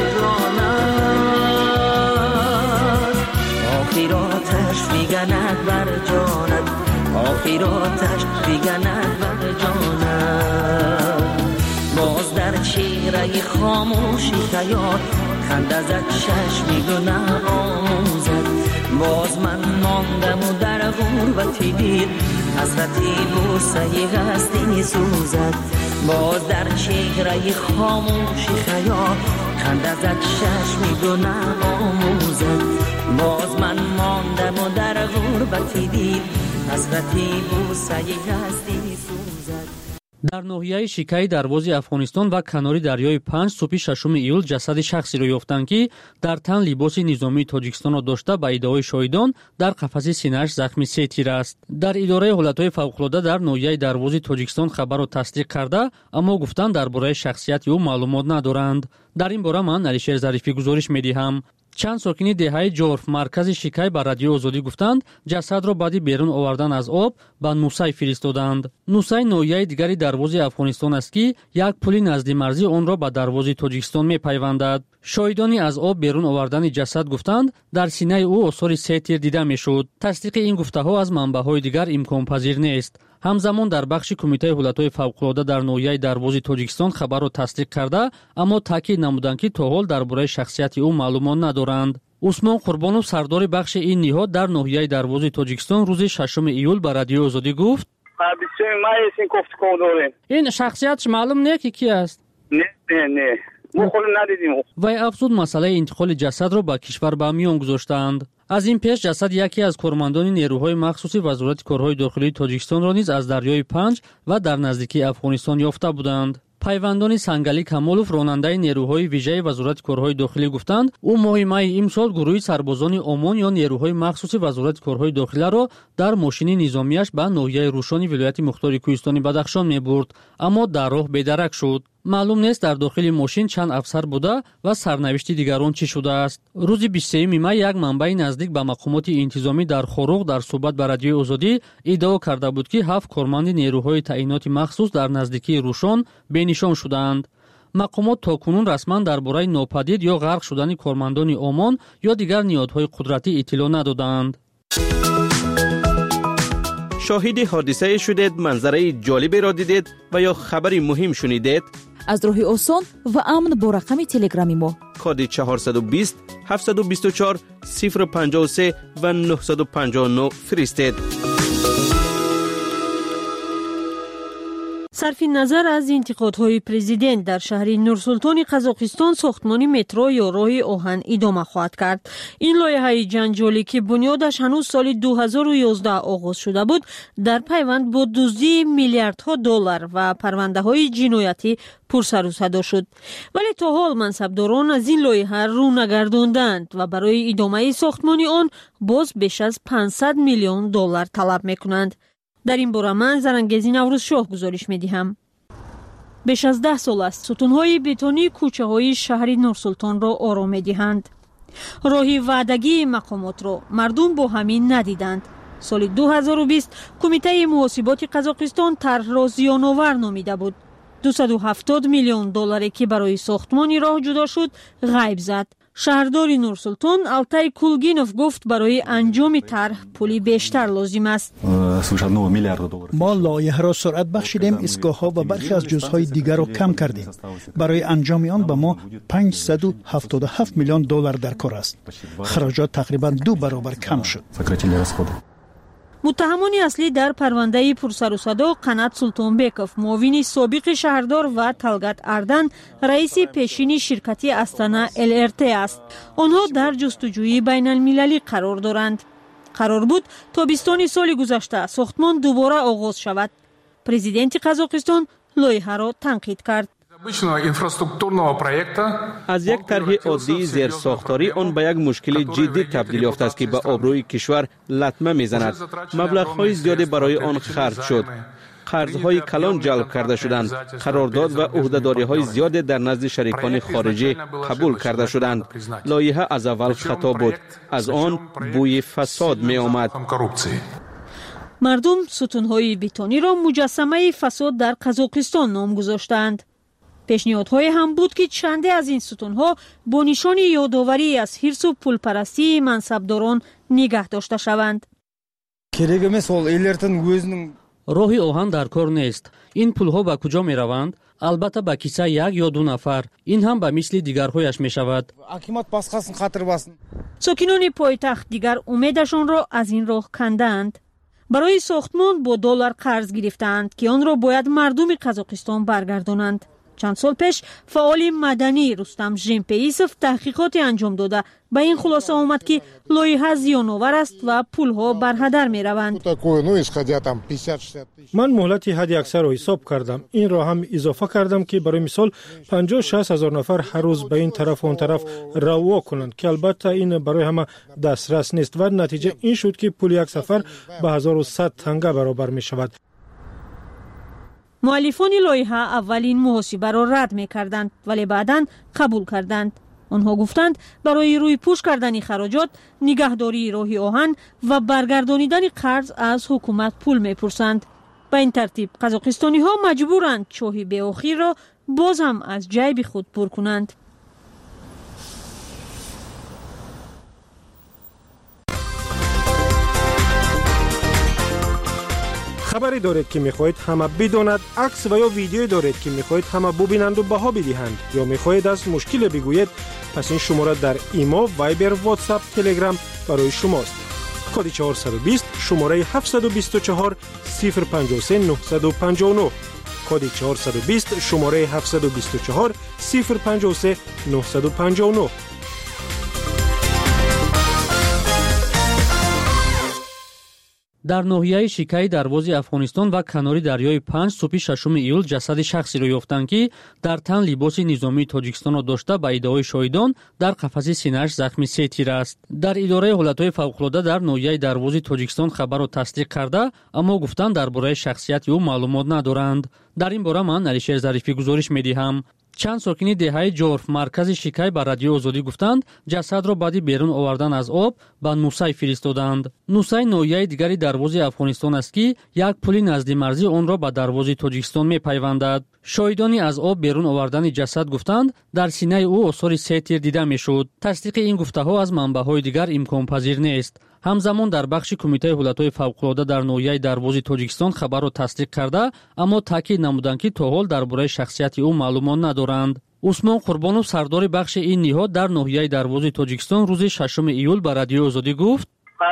جانت آخراتش میگند بر جانت آخراتش میگند بر جانت باز در چهره خاموشی خیال خنده زد چشمی گناه آموزد باز من ماندم و در غربتی دید حسرتی بوسه هستی سوزد باز در چهره خاموشی خیال خند ازت چشمی دو آموزد باز من ماندم و در غربتی دید حسرتی بوسه هستی سوزد. در ناحیه شیکای دروازی افغانستان و کناری دریای پنج صبح 6 ایول جسد شخصی را یافتند که در تن لباس نظامی تاجیکستان را داشته به ادعای شاهدان در قفس سینه‌اش زخمی 3 تیر است. در اداره حالت‌های فوق‌العاده در ناحیه دروازی تاجیکستان خبر را تصدیق کرده اما گفتند درباره شخصیت او معلومات ندارند. در این باره من علیشیر ظریفی گزارش می‌دهم. چند ساکنی دهه جورف مرکز شیکای به رادیو آزادی گفتند جسد را بعد بیرون آوردن از آب به نوسای فرستادند. نوسای ناحیه دیگری دروازی افغانستان است که یک پل نزدیک مرزی آن را به دروازی تاجیکستان می‌پیوندد. شاهدانی از آب بیرون آوردن جسد گفتند در سینه او آثار 3 تیر دیده می‌شد. تصدیق این گفته‌ها از منبع‌های دیگر امکان پذیر نیست. همزمان در بخش کمیته حالت‌های فوق‌العاده در ناحیه دروازی تاجیکستان خبر را تصدیق کرده اما تاکید نمودند که تا حال درباره شخصیت او معلومات ندارند. عثمان قربانов سردار بخش این نهاد در ناحیه دروازی تاجیکستان روز 6 ایول به رادیو آزادی گفت این شخصیتش معلوم نیست که کی است. نه ما خود ندیدیم. وی افزود مسئله انتقال جسد را به کشور به میان گذاشتند. از این پیش جسد یکی از کارمندان نیروهای مخصوصی وزارت کارهای داخلی تاجیکستان را نیز از دریای پنج و در نزدیکی افغانستان یافته بودند. پیوندان سنگلی کمالوف راننده نیروهای ویژه وزارت کارهای داخلی گفتند او ماه می امسال گروه سربازان عمان یا نیروهای مخصوصی وزارت کارهای داخلی را در ماشین نظامیش به ناحیه روشانی ولایت مختار کوهستانی بدخشان می‌برد اما در راه بی‌درک شد. معلوم نیست در داخل ماشین چند افسر بوده و سرنوشت دیگران چی شده است. روز 23 می یک منبع نزدیک به مقامات انتظامی در خوروغ در صحبت با رادیو آزادی ادعا کرده بود که 7 کارمند نیروهای تعیینات مخصوص در نزدیکی روشان بینشان شدند. مقامات تاکنون رسما درباره ناپدید یا غرق شدن کارمندان عمان یا دیگر نهادهای قدرتی اطلاع ندادند. شاهد حادثه شدید، منظره جالبی را دیدید و یا خبری مهم شنیدید؟ از راه آسان و امن با رقم تلگرامی ما کد 420 724 053 و 959 فرستید. صرف نظر از انتقادهای پرزیدنت در شهر نورسلطان قزاقستان ساختمان مترو یا راه آهن ادامه خواهد کرد. این لایحه جنجالی که بنیادش هنوز سال 2011 آغاز شده بود در پیوند با دزدی میلیاردها دلار و پرونده‌های جنایتی پرسر و صدا شد. ولی تا حال منصبداران از این لایحه رو نگرداندند و برای ادامه ساختمان آن باز بیش از 500 میلیون دلار طلب میکنند. در این باره من زرنگیزی نوروز شاه گزارش میدهم. بیش از 10 سال است ستونهای بتونی کوچه های شهر نورسلطان را آرام دهند. راهی وعدگی مقامات را مردم با همین ندیدند. سال 2020 کمیته محاسبات قزاقستان طرح را زیان‌آور نامیده بود. 270 میلیون دلاری که برای ساختمان راه جدا شد غیب زد. شهردار نورسلطان التای کولگینوف گفت برای انجام طرح پولی بیشتر لازم است. ما لایحه را سرعت بخشیدیم، ایستگاه‌ها و برخی از جزءهای دیگر را کم کردیم. برای انجام آن به ما 577 میلیون دلار در کار است. خراجات تقریبا 2 برابر کم شد. متهمان اصلی در پرونده پرسر و صدا قنات سلطانبکوف، معاون سابق شهردار و طلگت اردن، رئیس پیشین شرکت استانا LRT است. آنها در جستجوی بین المللی قرار دارند. قرار بود تابستان سال گذشته ساختمان دوباره آغاز شود. پرزیدنت قزاقستان لایحه را تنقید کرد. از یک طرح عادی زیرساختاری آن به یک مشکل جدی تبدیل یافته است که به آبروی کشور لطمه میزند. مبلغ‌های زیادی برای آن خرج شد. قرض‌های کلان جلب کرده شدند. قرارداد و عهده‌داری‌های زیادی در نزد شریکان خارجی قبول کرده شدند. لایحه از اول خطا بود. از آن بوی فساد می آمد. مردم ستون‌های بتونی را مجسمه فساد در قزاقستان نام گذاشتند. پیشنهادهای هم بود که چنده از این ستونها با نشان یادآوری از حرص و پولپرستی منصبداران نگه داشته شوند. راه آهن در کار نیست. این پولها به کجا می روند؟ البته به کیسه 1 یا 2 نفر. این هم به مثل دیگرهایش می شود. ساکنان پایتخت دیگر امیدشان را از این راه کندند. برای ساختمان با دلار قرض گرفتند که آن را باید مردم قزاقستان برگردانند. چند سال پیش فعال مدنی رستم ژمپیسوف تحقیقاتی انجام داده به این خلاصه آمد که لایحه زیان‌آور است و پولها برهدر می روند. من مهلت حد اکثر را حساب کردم. این را هم اضافه کردم که برای مثال 50-60 هزار نفر هر روز به این طرف و اون طرف روا کنند که البته این برای همه دسترس نیست و نتیجه این شد که پول یک سفر به 1100 تنگه برابر می شود. مؤلفان لایحه اولین محاسبه را رد می کردند ولی بعداً قبول کردند. آنها گفتند برای روی پوش کردن خراجات، نگهداری راه آهن و برگردانیدن قرض از حکومت پول می پرسند. به این ترتیب قزاقستانی ها مجبورند چاه به آخر را باز هم از جیب خود پر کنند. خبری دارید که میخواهید همه بداند، عکس و یا ویدیویی دارید که میخواهید همه ببینند و بها بدهند یا میخواهید از مشکل بگویید، پس این شماره در ایما، وایبر، واتساپ، تلگرام برای شماست. کد 420 شماره 724 053 959. کد 420 شماره 724 053 959. در ناحیه شیکای دروازی افغانستان و کناری دریای 5 صبح 6 ایول جسد شخصی را یافتند که در تن لباس نظامی تاجیکستان را داشته به ادعای شاهدان در قفس سینه‌اش زخمی 3 تیر است. در اداره حالت‌های فوق‌العاده در ناحیه دروازی تاجیکستان خبر را تصدیق کرده اما گفتند درباره شخصیت او معلومات ندارند. در این باره من علیشیر ظریفی گزارش می‌دهم. چند ساکنی دهه جورف مرکز شیکای به رادیو آزادی گفتند جسد را بعد بیرون آوردن از آب به نوسای فرستادند. نوسای ناحیه دیگری دروازی افغانستان است که یک پل نزدیک مرزی آن را به دروازی تاجیکستان می‌پیوندد. شاهدانی از آب بیرون آوردن جسد گفتند در سینه او آثار 3 تیر دیده میشد. تصدیق این گفته‌ها از منبع‌های دیگر امکان پذیر نیست. همزمان در بخش کمیته حالت‌های فوق‌العاده در ناحیه دروازی تاجیکستان خبر را تصدیق کرده اما تاکید نمودند که تا حال درباره شخصیت او معلومات ندارند. عثمان قربانов سردار بخش این نهاد در ناحیه دروازی تاجیکستان روز 6 ایول به رادیو آزادی گفت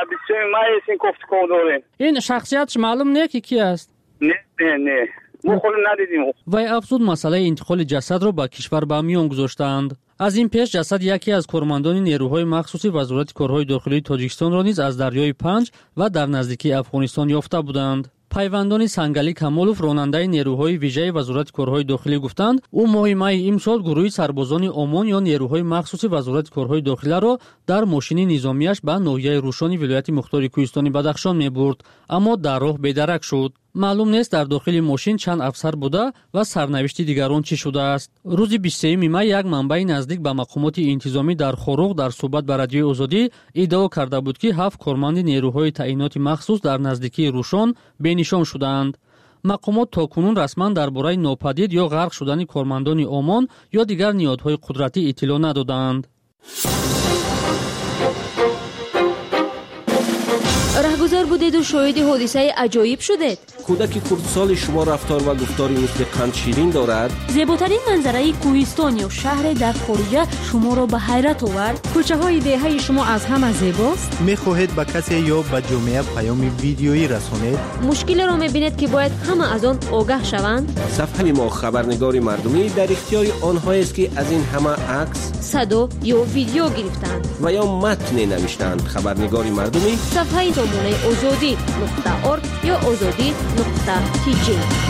این شخصیتش معلوم نیست کی است. نه ما خود ندیدیم. وی افزود مسئله انتقال جسد را به کشور به میان گذاشتند. از این پیش جسد یکی از کارمندان نیروهای مخصوصی وزارت کارهای داخلی تاجیکستان را نیز از دریای 5 و در نزدیکی افغانستان یافته بودند. پیوندان سنگلی کمالوف راننده نیروهای ویژه وزارت کارهای داخلی گفتند او ماه می امسال گروه سربازان عمان یا نیروهای مخصوصی وزارت کارهای داخلی را در ماشین نظامیش به ناحیه روشانی ولایت مختار کوهستانی بدخشان می‌برد اما در راه بی‌درک شد. معلوم نیست در داخل ماشین چند افسر بوده و سرنوشت دیگران چی شده است. روز 23 می یک منبع نزدیک به مقامات انتظامی در خوروغ در صحبت با رادیو آزادی ادعا کرده بود که 7 کارمند نیروهای تعیینات مخصوص در نزدیکی روشان بینشان شدند. مقامات تاکنون رسما درباره ناپدید یا غرق شدن کارمندان عمان یا دیگر نهادهای قدرتی اطلاع ندادند. رهگذر بودید و شاهد حادثه عجایب شدید. کودک کردسال شما رفتار و گفتاری مثل قند شیرین دارد. زیباترین منظره کوهستان یا شهر در خارجه شما را به حیرت آورد. کوچه های دهه شما از همه زیباست. میخواهید به کسی یا به جامعه پیام ویدیویی رسانید؟ مشکل را میبینید که باید همه از آن آگاه شوند. صفحه ما خبرنگار مردمی در اختیار آنها است که از این همه عکس، صدا یا ویدیو گرفتند و یا متن نوشتند. خبرنگار مردمی صفحه زمانه azadi.org یا azadi.tg.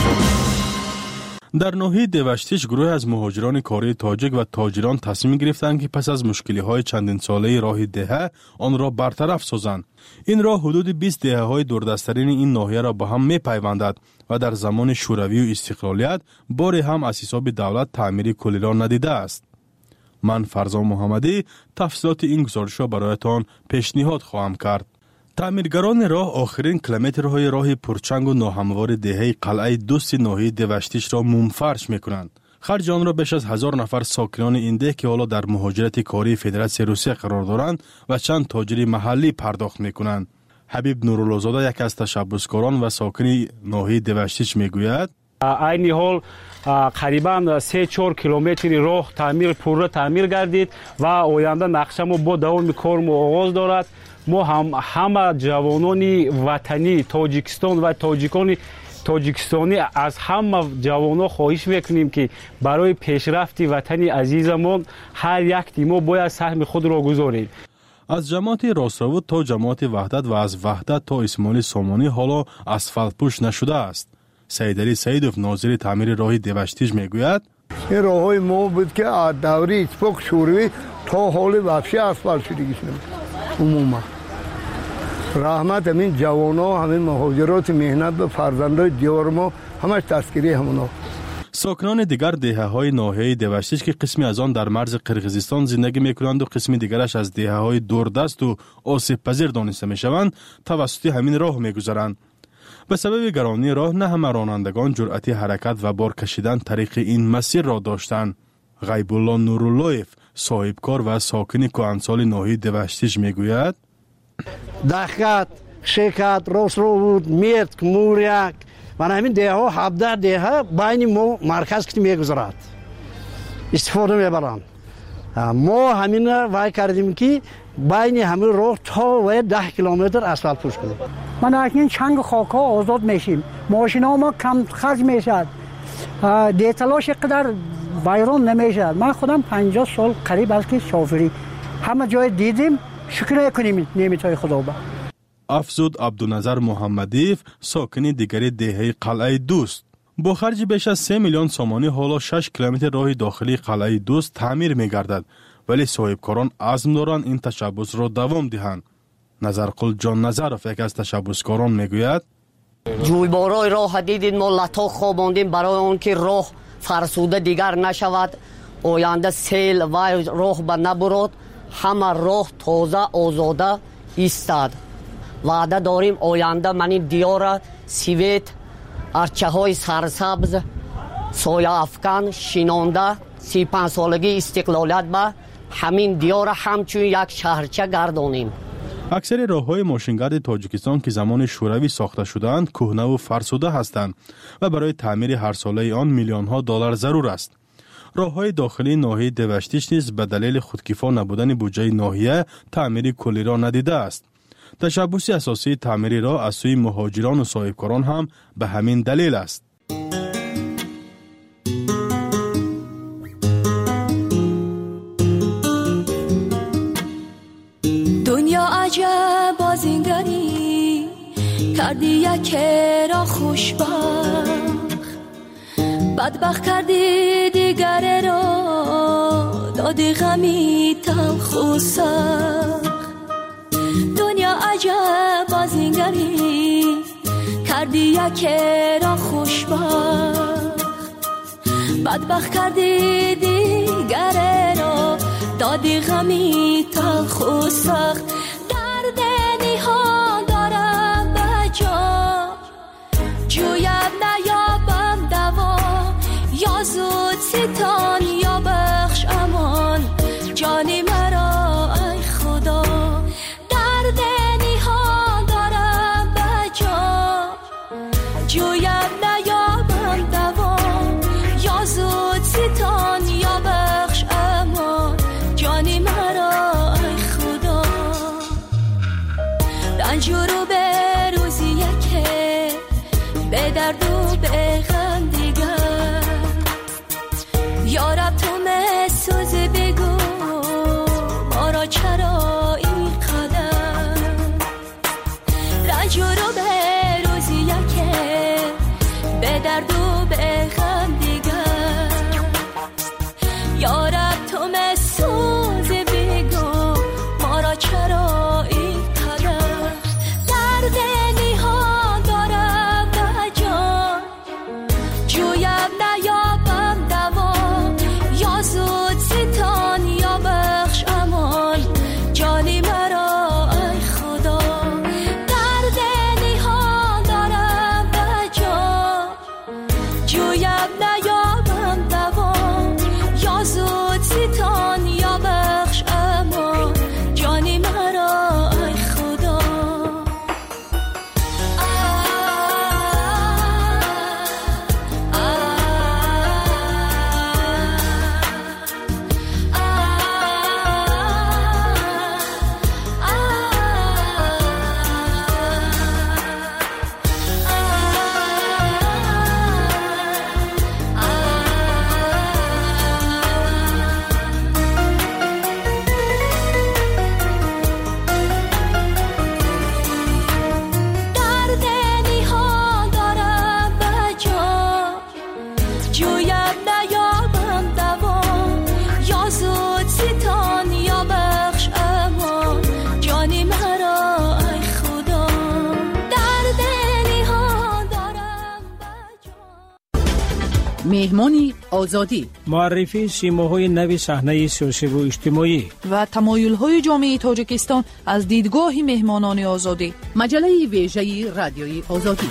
در ناحیه دوشتیش گروه از مهاجران کاری تاجیک و تاجران تصمیم گرفتند که پس از مشکلی‌های چندین ساله راه دهه آن را برطرف سازند. این راه حدود 20 دهه‌های دوردستترین این ناحیه را با هم می‌پیوندد و در زمان شوروی و استقلالیت بار هم از حساب دولت تعمیر کلی را ندیده است. من فرزان محمدی تفصیلات این گزارش را برایتان پیشنهاد خواهم کرد. تعمیرگران راه آخرین کیلومترهای راه پرچنگ و ناهموار دهه قلعه دوست ناحیه دوشتیش را مومفرش میکنند. خرج آن را بیش از 1000 نفر ساکنان این ده که حالا در مهاجرت کاری فدراسیون روسیه قرار دارند و چند تاجر محلی پرداخت میکنند. حبیب نورالله‌زاده یک از تشبسکاران و ساکن ناحیه دوشتیش میگوید این حال قریبا 3-4 کیلومتری راه پورا تعمیر گردید و آینده نقشه ما با دوام کار آغاز دارد ما همه جوانان وطنی تاجیکستان و تاجیکستانی از همه جوانان خواهش میکنیم که برای پیشرفت وطن عزیزمان هر یک ما باید سهم خود را گذاریم. از جماعت راستاوود تا جماعت وحدت و از وحدت تا اسماعیل سامانی حالا اسفالت پوش نشده است. سیدعلی سیدوف ناظر تعمیر راه دیوشتیج میگوید این راههای ما بود که از دوره اتفاق شوروی تا حال وحشی اسفالت شده گیشنم عموما. رحمت همین جوانا همین مهاجرات مهنت و فرزندای دیار ما همش تسکیری همونا. ساکنان دیگر دهه‌های ناحیه دیوشتیج که قسمی از آن در مرز قرقیزستان زندگی می‌کنند و قسمی دیگرش از دهه‌های دوردست و آسیب پذیر دانسته می‌شوند توسط همین راه می‌گذرند. به سبب گرانی راه نه همه رانندگان جرأت حرکت و بار کشیدن طریق این مسیر را داشتند. غیب الله نوراللهیف صاحبکار و ساکن کهنسال ناحیه دیوشتیج می‌گوید دخت، شکت، راستاوود، مرد، موریک و همین ده ها 17 دهه بین ما مرکز که میگذارد استفاده میبرند. ما همین وای کردیم که بین همین راه تا و 10 کیلومتر اسفالت پوش کنیم. من اکنون چنگ خاک‌ها آزاد میشیم. ماشینا ما کم خرج میشد. دیتلاش قدر ویران نمیشد. من خودم 50 سال قریب است که شوفری همه جای دیدیم. شکر کنیم نعمت‌های خدا با. افزود عبدالنظر محمدیف ساکن دیگری دهه قلعه دوست. با خرج بیش از 3 میلیون سامانی حالا 6 کیلومتر راه داخلی قلعه دوست تعمیر می‌گردد، ولی صاحبکاران عزم دارند این تشبث را دوام دهند. نظرقل جان نظرف یک از تشبثکاران میگوید جویبارای راه دیدید ما لطا خواباندیم برای اون که راه فرسوده دیگر نشود، آینده سیل و راه به نبرد، همه راه تازه آزاده ایستاد. وعده داریم آینده من این دیار سویت ارچه های سرسبز سایه افکن شینانده 35 سالگی استقلالیت به همین دیار همچون یک شهرچه گردانیم. اکثر راه‌های ماشینگرد تاجیکستان که زمان شوروی ساخته شدند کهنه و فرسوده هستند و برای تعمیر هر ساله آن میلیون‌ها دلار ضرور است. راه‌های داخلی ناحیه دیوشتیج نیز به دلیل خودکفا نبودن بودجه ناحیه تعمیر کلی را ندیده است. تشبث اساسی تعمیر راه از سوی مهاجران و صاحبکاران هم به همین دلیل است. دنیا عجب بازینگری کردی یک را خوشبخت، بدبخت کردی دیگر را دادی غمی تلخ و سخت. دنیا عجب بازینگری کردی یک را خوشبخت، بدبخت کردی دیگر را دادی غمی تلخ و سخت. درد نهان دارم به جا جویم نیابم دوا، یا زود ستان یا بخش امان جانی مرا ای خدا. درد نهان دارم به جا جویم نیابم دوا، یا زود ستان یا بخش امان جانی مرا ای خدا. رنجور و به روزی یکه به درد و به غم دیگر، یارب تو مسوز بگو ما را چرا این قدر. رنجور و به روزی یکه به درد و به غم دیگر، یارب تو مسوز بگو ما را چرا این قدر. درد نهان دارم به جان جویم نیابم دوا، یا زود ستان یا بخش امان меҳмони озодӣ, муаррифии симоҳои нави саҳнаи сиёсиву иҷтимоӣ ва тамоюлҳои ҷомеаи тоҷикистон аз дидгоҳи меҳмонони озодӣ. маҷалаи вежаи радиои озодӣ.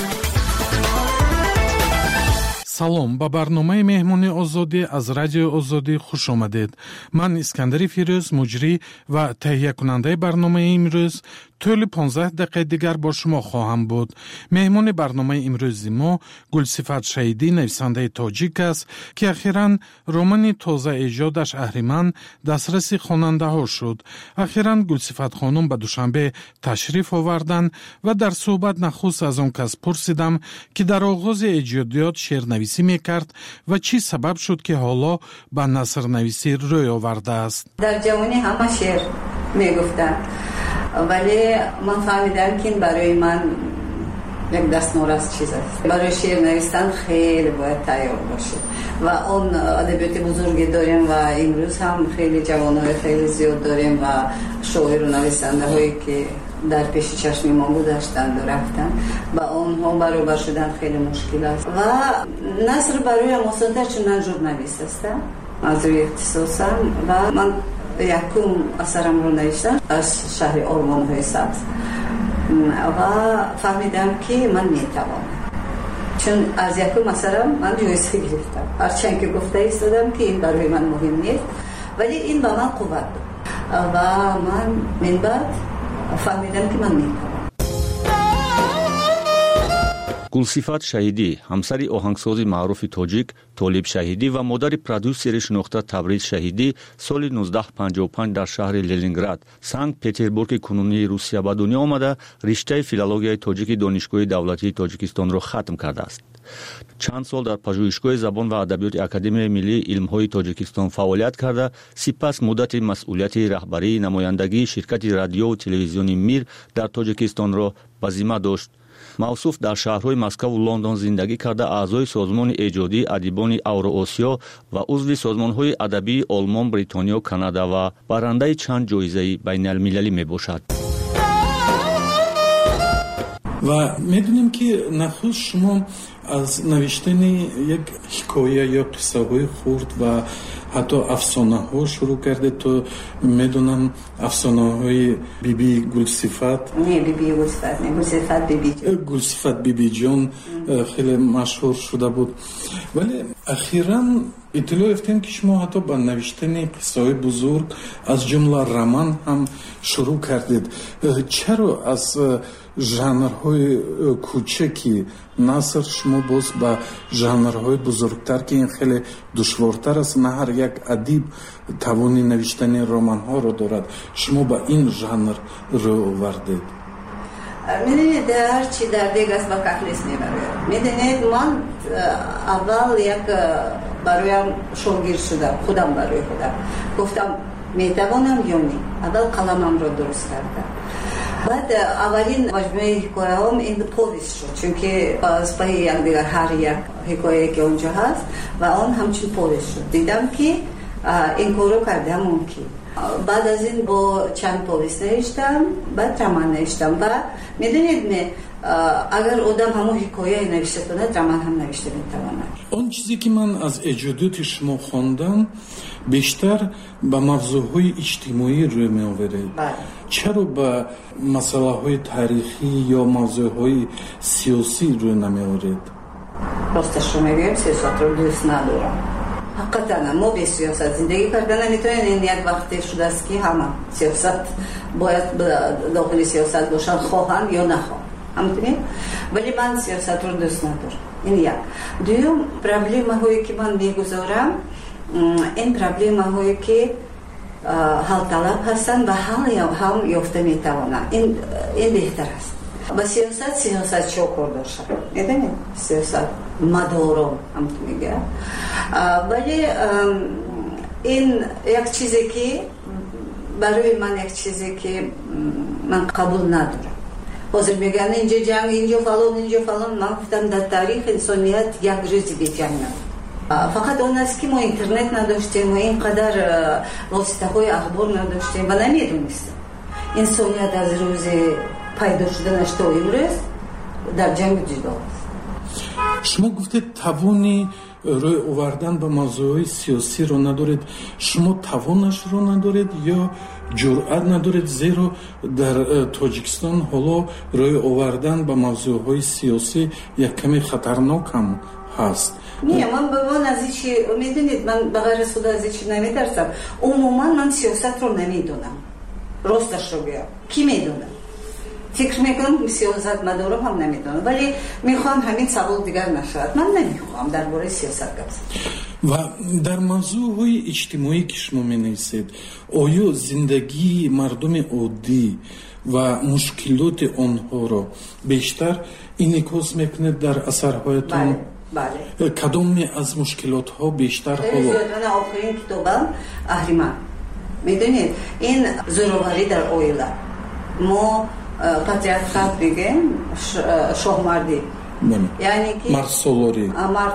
салом, ба барномаи меҳмони озодӣ аз радиои озодӣ хуш омадед. ман искандари фирӯз, муҷрӣ ва таҳиякунандаи барномаи имрӯз тӯли 15 дақиқаи дигар бо шумо хоҳам буд. меҳмони барномаи имрӯзи мо Гулсифат Шаҳидӣ, нависандаи тоҷик аст, ки ахиран романи тоза эҷодаш Аҳриман дастраси хонандаҳо шуд. ахиран Гулсифат хонум ба Душанбе ташриф оварданд ва дар суҳбат нахуст аз он кас пурсидам, ки дар оғози эҷодиёт шеърнависӣ мекард ва чӣ сабаб шуд, ки ҳоло ба насрнависӣ рӯй овардааст. дар ҷавонӣ ҳама шеър мегуфтанд, вале ман фаҳмидам ки ин барои ман як дастнорас чиз аст. барои шеър навистан хеле бояд тайёр бошед ва он адабиёти бузурге дорем ва имрӯз ҳам хеле ҷавонҳои хеле зиёд дорем ва шоиру нависандаҳое ки дар пеши чашми мо гузаштанду рафтанд, ба онҳо баробар шудан хеле мушкил аст ва наср бароям осонтар, чун ман журналист ҳастам аз рӯи ихтисосам ва ман якум асарамро навиштам аз шаҳри ормонҳои сабз ва фаҳмидам ки ман метавонам, чун аз якум асарам ман ҷоиза гирифтам. ҳарчанд ки гуфта истодам ки ин барои ман муҳим нест, вале ин ба ман қувват дод ва ман минбаъд фаҳмидам ки ман метавонам. Гулсифат Шаҳидӣ, ҳамсари оҳангсози маъруфи тоҷик Толиб Шаҳидӣ ва модари продюсери шинохта Табриз Шаҳидӣ соли 1955 дар шаҳри Ленинград, Санкт-Петербурги кунунии Русия ба дунё омада, риштаи филологияи тоҷики Донишгоҳи давлатии Тоҷикистонро хатм кардааст. чанд сол дар пажӯҳишгоҳи забон ва адабиёти Академияи миллии илмҳои Тоҷикистон фаъолият карда, сипас муддати масъулияти раҳбарии намояндагии ширкати радиову телевизиони Мир дар Тоҷикистонро ба зимма дошт. мавсуф дар шаҳрҳои Москву Лондон зиндагӣ карда, аъзои созмони эҷодии адибони Авроосиё ва узви созмонҳои адабии Олмон, Бритониё, Канада ва барандаи чанд ҷоизаи байналмилалӣ мебошад. ва медонем ки нахуст шумо аз навиштани як ҳикоя ё қиссаҳои хурд ва ҳатто афсонаҳо шурӯъ кардед. То медонам афсонаҳои биби Гулсифат, Гулсифат бибиҷон хеле машҳур шуда буд, вале ахиран иттилоъ ёфтем ки шумо ҳатто ба навиштани қиссаҳои бузург аз ҷумла роман ҳам шурӯъ кардед. чаро аз жанрҳои кӯчаки наср шумо боз ба жанрҳои бузургтар, ки ин хеле душвортар аст, на ҳар як адиб тавони навиштани романҳоро дорад, шумо ба ин жанр рӯй овардед? медонед, ҳарчи дар дег аст ба кафлес мебарояд. медонед, ман аввал як бароям шогирд шудам, худам барои худам гуфтам метавонам ё не. аввал қаламамро дуруст кардам. баъд аввалин маҷмӯаи ҳикояҳом ин повест шуд, чунки аз паҳи якдигар ҳар як ҳикояе ки онҷо ҳаст ва он ҳамчун повест шуд. дидам ки ин корро кардам мумкин. баъд аз ин бо чанд повест навиштам, баъд роман навиштам ва медонед агар одам ҳамон ҳикояе навишта кунад, роман ҳам навишта метавонад. он чизе ки ман аз эҷодиёти шумо хондам, бештар ба мавзӯъҳои иҷтимоӣ рӯй меоверед. чаро ба масъалаҳои таърихӣ ё мавзӯъҳои сиёсӣ рӯй намеоред? росташро мегӯям, сиёсатро дӯст надорам. ҳақиқатан мо бе сиёсат зиндагӣ карда наметавонем. ин як вақте шудааст ки ҳама сиёсат бояд дохили сиёсат бошанд, хоҳанд ё нахоҳанд. ҳамтунӣ? вале ман сиёсатро дӯст надорам. ин як. дуюм, проблемаҳое ки ман мегузорам, ин проблемаҳое ки ҳалталаб ҳастанд ва ҳал ҳам ёфта метавонанд. ин беҳтар аст. ба сиёсат чо кор дошад? медонед, сиёсат мадорон ҳамтун мегӯям. вале ин як чизе ки барои ман як чизе ки ман қабул надорам. ҳозир мегӯям инҷо ҷанг, инҷо фалон. ман гуфтам дар таърихи инсоният як рӯзи беҷанг набуд. фақат он аст ки мо интернет надоштем, мо ин қадар воситаҳои ахбор надоштем ва намедонистем. инсоният аз рӯзи пайдо шуданаш то имрӯз дар ҷанг ҷудо аст. шумо гуфтед тавони روی آوردن به موضوعهای سیاسی رو ندارید، شما توانش رو ندارید یا جرأت ندارید؟ زیرا در تاجیکستان حالا روی آوردن به موضوعهای سیاسی یک کمی خطرناک هم هست. نه، من از این چی میدونید، من به غیر خدا از این چی نمیترسم. عموما من سیاست رو نمیدونم، راستش رو بگم. کی میدونه؟ فکر میکنم سیاست مدارم هم نمیدونم، ولی میخوام همین سوال دیگر نشود. من نمیخوام درباره سیاست گفتم. و در موضوعهای اجتماعی که شما مینویسید، آیا زندگی مردم عادی و مشکلات آنها را بیشتر انعکاس میکنید در اثرهایتان؟ بله. کدام از مشکلات ها بیشتر حالا؟ من آخرین کتابم اهریمن. میدونید این زوروری در اویلا، ما پاتریارخات بگیم شاهمردی، یعنی که مرد سالاری.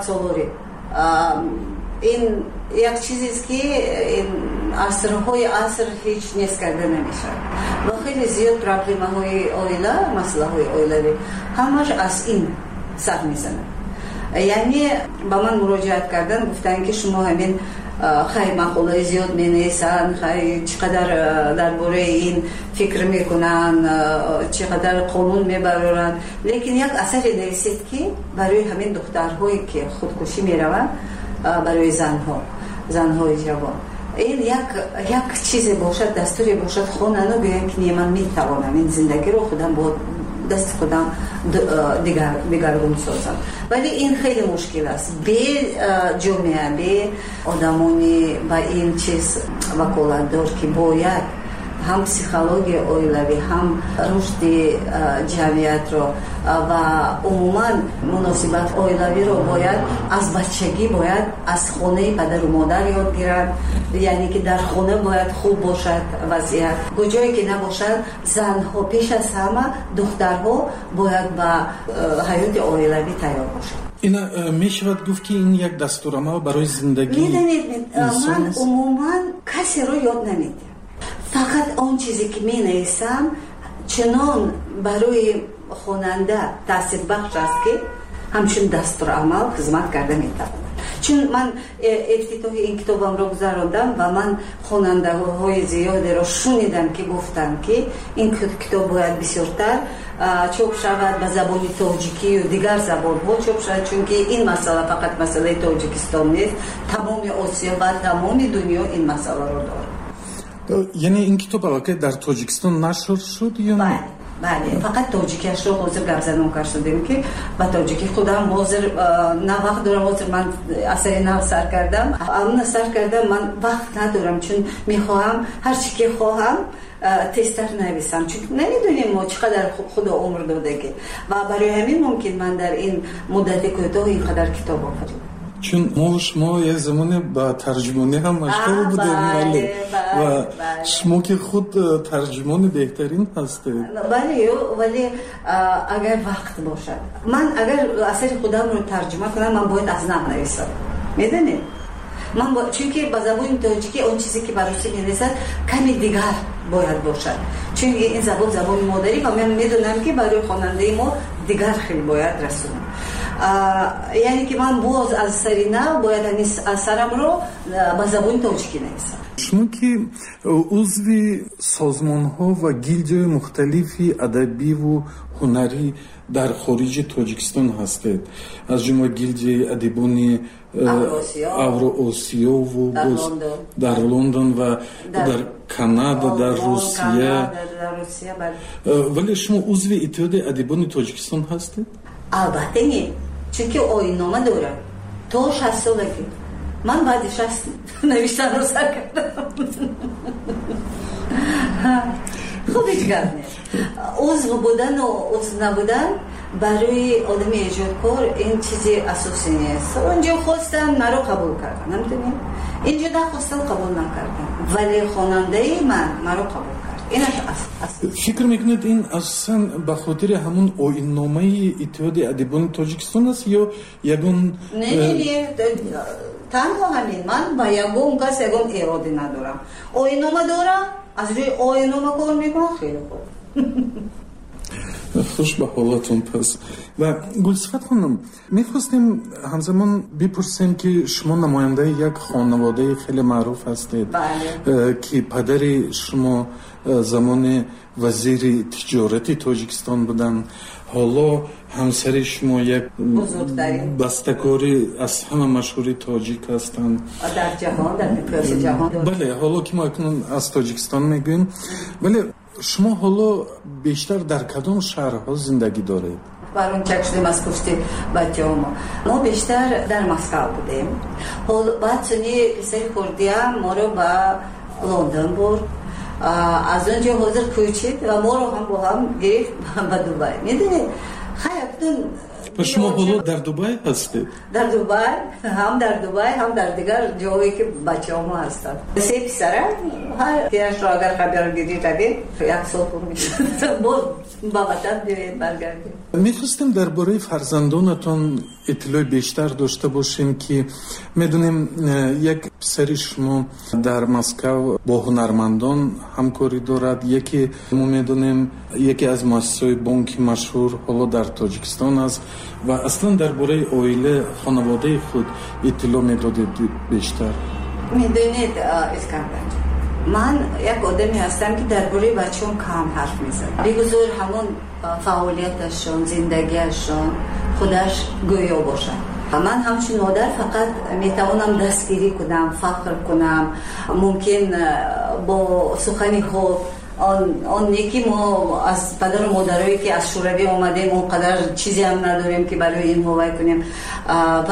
این یک چیزی است که این عصر هیچ نیست کرده نمیشه و خیلی زیاد پرابلم های اویلا، مسئله های اویلوی همش از این سر میزنه. یعنی با من مراجعت کردن، گفتن که شما همین خیلی مقاله زیاد مینویسن، خیلی چقدر درباره این فکر میکنن، چقدر قانون میبرن، لیکن یک اثری نویسید که برای همین دخترهایی که خودکشی میروند، برای زنهای جوان این یک چیزی باشد، دستوری باشد، خونانو بیان که من میتوانم این زندگی رو خودم با دست خودم دیگرگون سازم. ولی این خیلی مشکل است. به جامعه، به آدمانی با این چیز وکالت دار که باید هم پسیخولوژی اویلوی، هم رشد جمعیت رو و عموما مناسبت اویلوی رو باید از بچگی باید از خانه پدر و مادر یاد گیرند. یعنی که در خانه باید خوب باشد وضعیت، کجایی که نباشد زنها پیش از همه دخترها باید با حیات اویلوی تیار باشد. این میشود گفت که این یک دستورالعمل برای زندگی میدونید من عموما کسی رو یاد نمیدم، فقط آن چیزی که می نویسم چنان برای خواننده تاثیر بخش است که همچون دستورالعمل خدمت کرده می توانم. چون من افتتاح این کتابم رو گذراندم و من خواننده های زیادی رو شنیدم که گفتن که این کتاب باید بسیارتر چاپ شود به زبان تاجیکی و دیگر زبان ها چاپ شود، چون که این مسئله فقط مسئله تاجیکستان نیست، تمام آسیا و تمام دنیا این مسئله رو داره. یعنی این کتاب البته در تاجیکستان نشر شد یا نه؟ بله، فقط تاجیکیش رو حاضر گرزنون کردیم که با تاجیکی خودم حاضر نه وقت دارم، حاضر من اثری نو سر کردم، من وقت ندارم چون میخواهم هر چی که خواهم تستر نویسم، چون نمیدونیم ما چقدر خدا عمر داده که و برای همین ممکن من در این مدت کوتاه اینقدر کتاب آفریدم. چون شما یه زمان با ترجمانی هم مشغول بودید و شما که خود ترجمان بهترین هستید. ولی اگر وقت باشد، من اگر اثر خودم رو ترجمه کنم من باید از نو نویسم، میدونید چون که با زبان تاجیکی اون چیزی که برای می نویسد کمی دیگر باید باشد، چون این زبان مادری و من میدونم که برای خواننده ما دیگر خیلی باید رسونم. یعنی که من باز از سری نو باید اثرم رو با زبان تاجیکی نویسم. شما که عضو سازمان ها و گیلدهای مختلفی ادبی و هنری در خارج تاجیکستان هستید، از جمله گیلد ادیبان اوراسیا و در لندن و در کانادا، در روسیه. ولی شما عضو اتحاد ادیبان تاجیکستان هستید؟ البته نه، چون که آیین‌نامه داره تا 60 سالگی. من بعد 60 نوشتن رو سر کردم. خب هیچ گپ نیست. عضو بودن و عضو نبودن برای آدم ایجادکار این چیزی اساسی نیست. اونجا خواستم مرا قبول کردن، نمیدونیم اینجا نخواستم قبول نکردم، ولی خواننده من مرا قبول کرد. این اصل. فکر میکنید این اصلا به خاطر همون آیین‌نامه اتحاد ادیبان تاجیکستان است یا یگان؟ نه تنها همین. من با یگان کس یگان اراده ندارم. آیین‌نامه دارم، از روی آیین‌نامه کار میکنم. خیلی خوب. خوش به حالتون پس. و گلصفت خانم میخواستیم همزمان بپرسیم که شما نماینده یک خانواده خیلی معروف هستید که پدر شما زمان وزیر تجارت تاجیکستان بودن، حالا همسر شما یک بسته‌کاری از همه مشهوری تاجیک هستند در جهان، در مقیاس جهان. بله، حالا که ما اکنون از تاجیکستان میگوییم، ولی شما حالا بیشتر در کدام شهرها زندگی دارید؟ برون چک شدیم از پشت بچه ما بیشتر در مسکو بودیم. حالا بعد سنی پسر خوردی هم ما رو به لندن برد، از اونجا حاضر کوچید و ما رو هم با هم گرفت به دوبای. میدونید خیلی شما حالا در دوبای هستید؟ در دوبای، هم در دوبای هم در دیگر جایی که بچه ما هستند. سه پسره، هر تیرش را اگر خبر گیری روید یک سال میشه باز با وطن بیایید برگردید. میخواستیم درباره فرزندانتان اطلاع بیشتر داشته باشیم که میدونیم یک پسر شما در مسکو با هنرمندان همکاری دارد، یکی ما میدونیم یکی از مؤسسات بانک مشهور حالا در تاجیکستان است و اصلا درباره عائله خانواده خود اطلاع میدادید بیشتر؟ میدونید اسکندر، من یک آدمی هستم که درباره بچه‌ام کم حرف میزنم. بگذار همون فعالیتشون، زندگیشون خودش گویا باشه. من همچون مادر فقط میتوانم دستگیری کنم، فخر کنم، ممکن با سخنی خوب آن یکی ما از پدر و مادرایی که از شوروی آمدیم اونقدر چیزی هم نداریم که برای این هوای کنیم و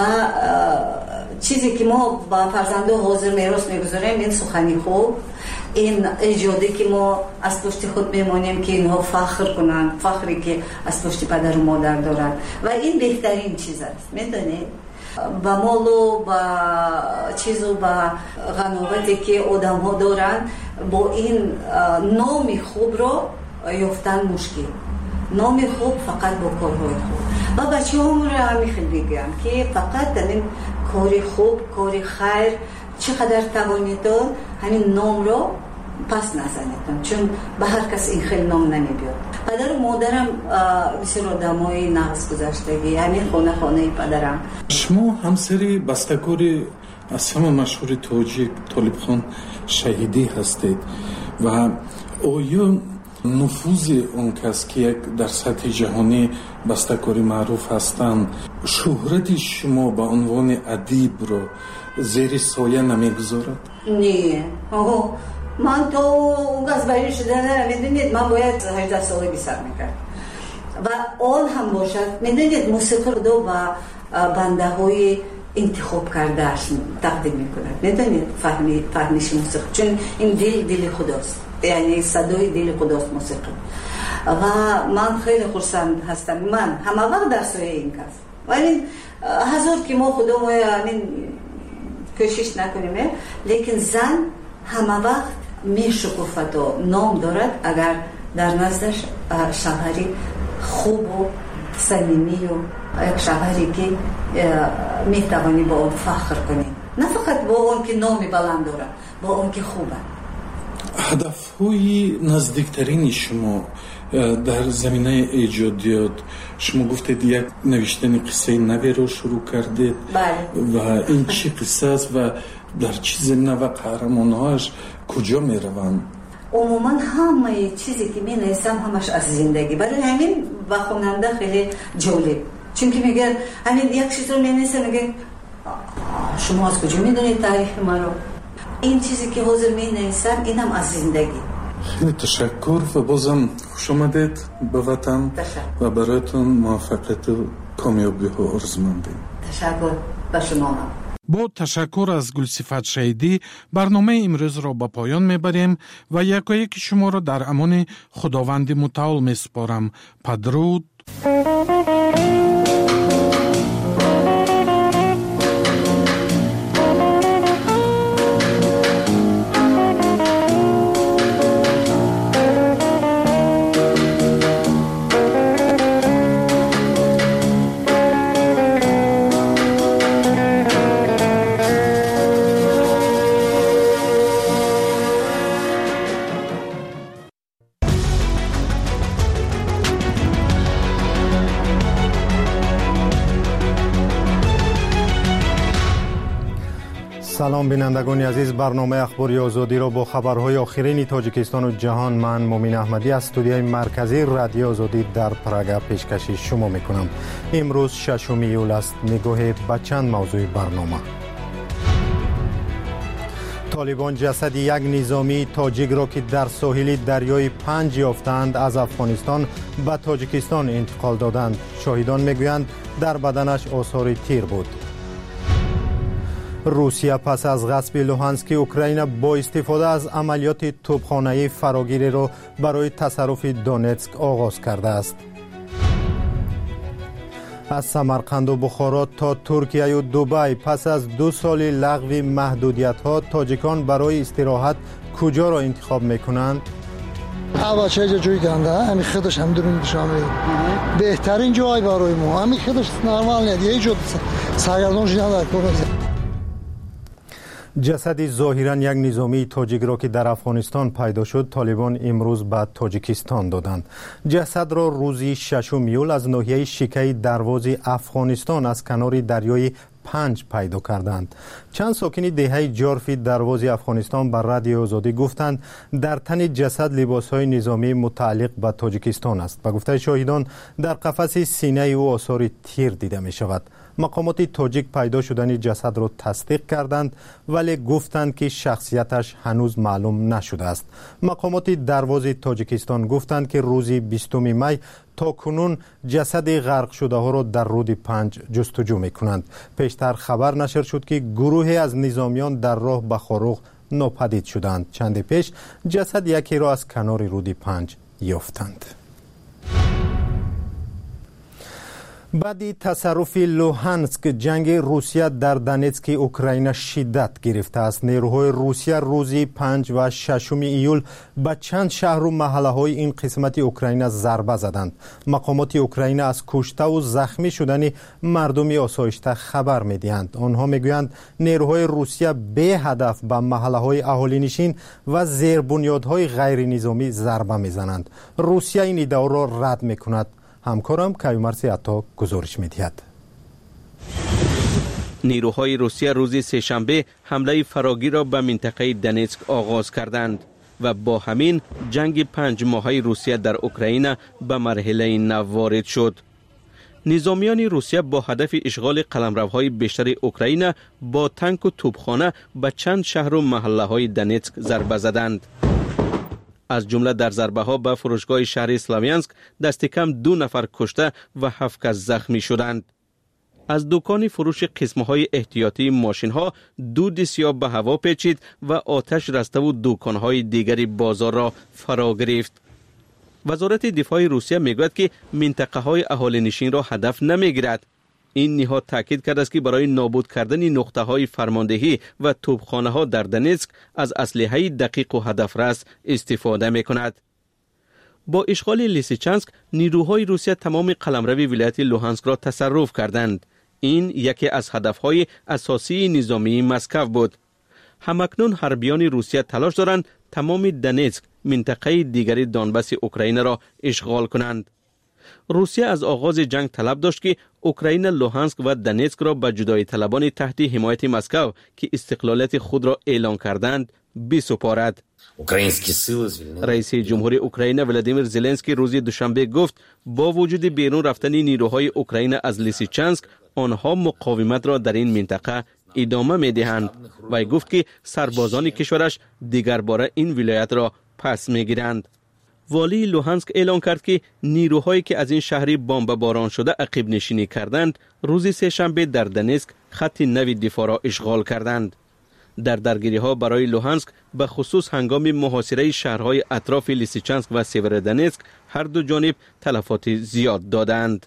چیزی که ما با فرزنده حاضر میراث میگذاریم این سخنی خوب، این ایجادی که ما از پشت خود میمونیم که اینها فخر کنن، فخری که از پشت پدر و مادر دارن و این بهترین چیز است. میدونید با مال و با چیز و با غناوتی که آدم ها دارن با این نام خوب رو یافتن مشکل. نام خوب فقط با کارهای خوب و بچه هم رو همی خیلی بگم که فقط این کاری خوب، کاری خیر چقدر توانیدن همین نام رو پس نزنیدن، چون به هر کس این خیلی نام نمیبید. پدر و مادرم بسیار آدمای نقص گذشتگی، همین خانه پدرم. شما همسری بسته‌کاری از همه مشهور تاجیک طالب خان شهیدی هستید و آیا نفوذ اون کس که یک در سطح جهانی بسته‌کاری معروف هستند شهرت شما به عنوان ادیب رو زیر سایه نمیگذارد؟ نه، من تو اون از بری شده میدونید من باید 18 سالگی سر میکرد و آن هم باشد. میدونید موسیقی رو با بنده های انتخاب کردهش تقدیم میکند. میدونید فهمیش موسیقی، چون این دل خداست، یعنی صدای دل خداست موسیقی و من خیلی خرسند هستم. من همه وقت در سایه این کس ولی هزار که ما خدا ما یعنی کوشش نکنیم، لیکن زن همه وقت میشکفت و نام دارد اگر در نزدش شوهری خوب و صمیمی و یک شوهری که میتوانی با اون فخر کنی، نه فقط با اون که نامی بلند دارد، با اون که خوبه. هدف‌های نزدیکترین شما در زمینه ایجادیات، شما گفتید یک نوشتن قصه نوی رو شروع کردید. بله. و این چی قصه است و در چی زمینه و قهرمان‌هاش کجا میروند؟ عموما همه چیزی که می نویسم همش از زندگی، برای همین با خواننده خیلی جالب، چون که میگه همین یک چیز رو می نویسم میگه شما از کجا میدونید تاریخ ما رو؟ این چیزی که حاضر می نویسم اینم از زندگی. خیلی تشکر و بازم خوش آمدید به وطن و برایتون موفقیت و کامیابی ها آرزو مندیم. تشکر به شما هم. با تشکر از گلصفت شهیدی برنامه امروز را به پایان میبریم و یکایک شما را در امان خداوند متعال میسپارم. بدرود. سلام بینندگان عزیز، برنامه اخباری آزادی را با خبرهای آخرین تاجیکستان و جهان من مومین احمدی از استودیوی مرکزی رادیو آزادی در پراگ پیشکشی شما میکنم. امروز 6 ایول است. نگاه به چند موضوع برنامه. طالبان جسد یک نظامی تاجیک را که در ساحل دریای پنج یافتند از افغانستان به تاجیکستان انتقال دادند. شاهدان میگویند در بدنش آثار تیر بود. روسیه پس از غصب لوهانسک اوکراین با استفاده از عملیات توپخانه‌ای فراگیری را برای تصرف دونتسک آغاز کرده است. از سمرقند و بخارا تا ترکیه و دبی پس از 2 سال لغو محدودیت‌ها تاجیکان برای استراحت کجا را انتخاب می‌کنند؟ بچه جوی گنده همین خودش هم درون شامل بهترین جای برای ما همین خودش نرمال نیست یه جو سرگردان شدن در کنید. جسد ظاهراً یک نظامی تاجیک را که در افغانستان پیدا شد طالبان امروز به تاجیکستان دادند. جسد را روزی 6 ایول از ناحیه شیکه درواز افغانستان از کنار دریای پنج پیدا کردند. چند ساکن دهه جارفی درواز افغانستان بر رادیو آزادی گفتند در تن جسد لباسهای نظامی متعلق به تاجیکستان است. به گفته شاهدان در قفس سینه او آثار تیر دیده می شود. مقامات تاجیک پیدا شدن جسد را تصدیق کردند ولی گفتند که شخصیتش هنوز معلوم نشده است. مقامات درواز تاجیکستان گفتند که روز 20 می تا کنون جسد غرق شده ها را در رود پنج جستجو می کنند. پیشتر خبر نشر شد که گروهی از نظامیان در راه به خاروق ناپدید شدند. چند پیش جسد یکی را از کنار رود پنج یافتند. بعد تصرف لوهانسک جنگ روسیه در دونتسک اوکراین شدت گرفته است. نیروهای روسیه روزی 5 و 6 ایول به چند شهر و محله های این قسمت اوکراین ضربه زدند. مقامات اوکراین از کشته و زخمی شدن مردم آسایشته خبر می‌دهند. آنها میگویند نیروهای روسیه به هدف به محله های اهالی نشین و زیربنیادهای غیر نظامی ضربه میزنند. روسیه این ادعا را رد میکند. همکارم کیومرسی عطا گزارش می‌دهد. نیروهای روسیه روز سه‌شنبه حمله فراگیر را به منطقه دونتسک آغاز کردند و با همین جنگ 5 ماهه روسیه در اوکراین به مرحله نو وارد شد. نظامیان روسیه با هدف اشغال قلمروهای بیشتر اوکراین با تانک و توپخانه به چند شهر و محله‌های دونتسک ضربه زدند. از جمله در ضربه ها به فروشگاه شهر سلاویانسک دست کم 2 نفر کشته و 7 کس زخمی شدند. از دکان فروش قسمهای احتیاطی ماشین ها دود سیاه به هوا پیچید و آتش رسته و دکان های دیگری بازار را فرا گرفت. وزارت دفاع روسیه میگوید که منطقه های اهالی نشین را هدف نمیگیرد. این نهاد تاکید کرده است که برای نابود کردن نقطه های فرماندهی و توپخانه ها در دونتسک از اسلحه دقیق و هدفرس استفاده می کند. با اشغال لیسیچانسک نیروهای روسیه تمام قلمرو ولایت لوهانسک را تصرف کردند. این یکی از هدفهای اساسی نظامی مسکو بود. همکنون حربیان روسیه تلاش دارند تمام دونتسک منطقه دیگری دونباس اوکراین را اشغال کنند. روسیه از آغاز جنگ طلب داشت که اوکراین لوهانسک و دونتسک را به جدایی طلبان تحت حمایت مسکو که استقلالیت خود را اعلان کردند بسپارد. رئیس جمهور اوکراین ولادیمیر زلنسکی روز دوشنبه گفت با وجود بیرون رفتن نیروهای اوکراین از لیسیچانسک آنها مقاومت را در این منطقه ادامه می‌دهند و گفت که سربازان کشورش دیگر باره این ولایت را پس می‌گیرند. والی لوهانسک اعلان کرد که نیروهایی که از این شهری بمباران شده عقب نشینی کردند روز سه‌شنبه در دونتسک خط نوی دفاع را اشغال کردند. در درگیری ها برای لوهانسک به خصوص هنگام محاصره شهرهای اطراف لیسیچانسک و سیورودونتسک هر دو جانب تلفات زیاد دادند.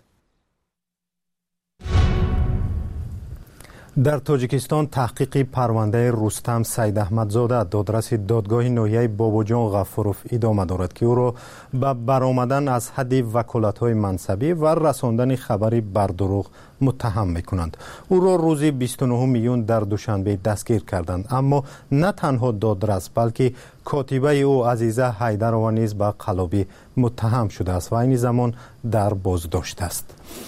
در تاجیکستان تحقیق پرونده رستم سید احمدزاده دادرس دادگاه ناحیه باباجان غفوروف ادامه دارد که او را به برآمدن از حد وکالت‌های منصبی و رساندن خبری بر دروغ متهم می‌کنند. او را روز 29 میون در دوشنبه دستگیر کردند، اما نه تنها دادرس بلکه کاتبه او عزیزه حیدرова نیز به قلابی متهم شده است و این زمان در بازداشت است.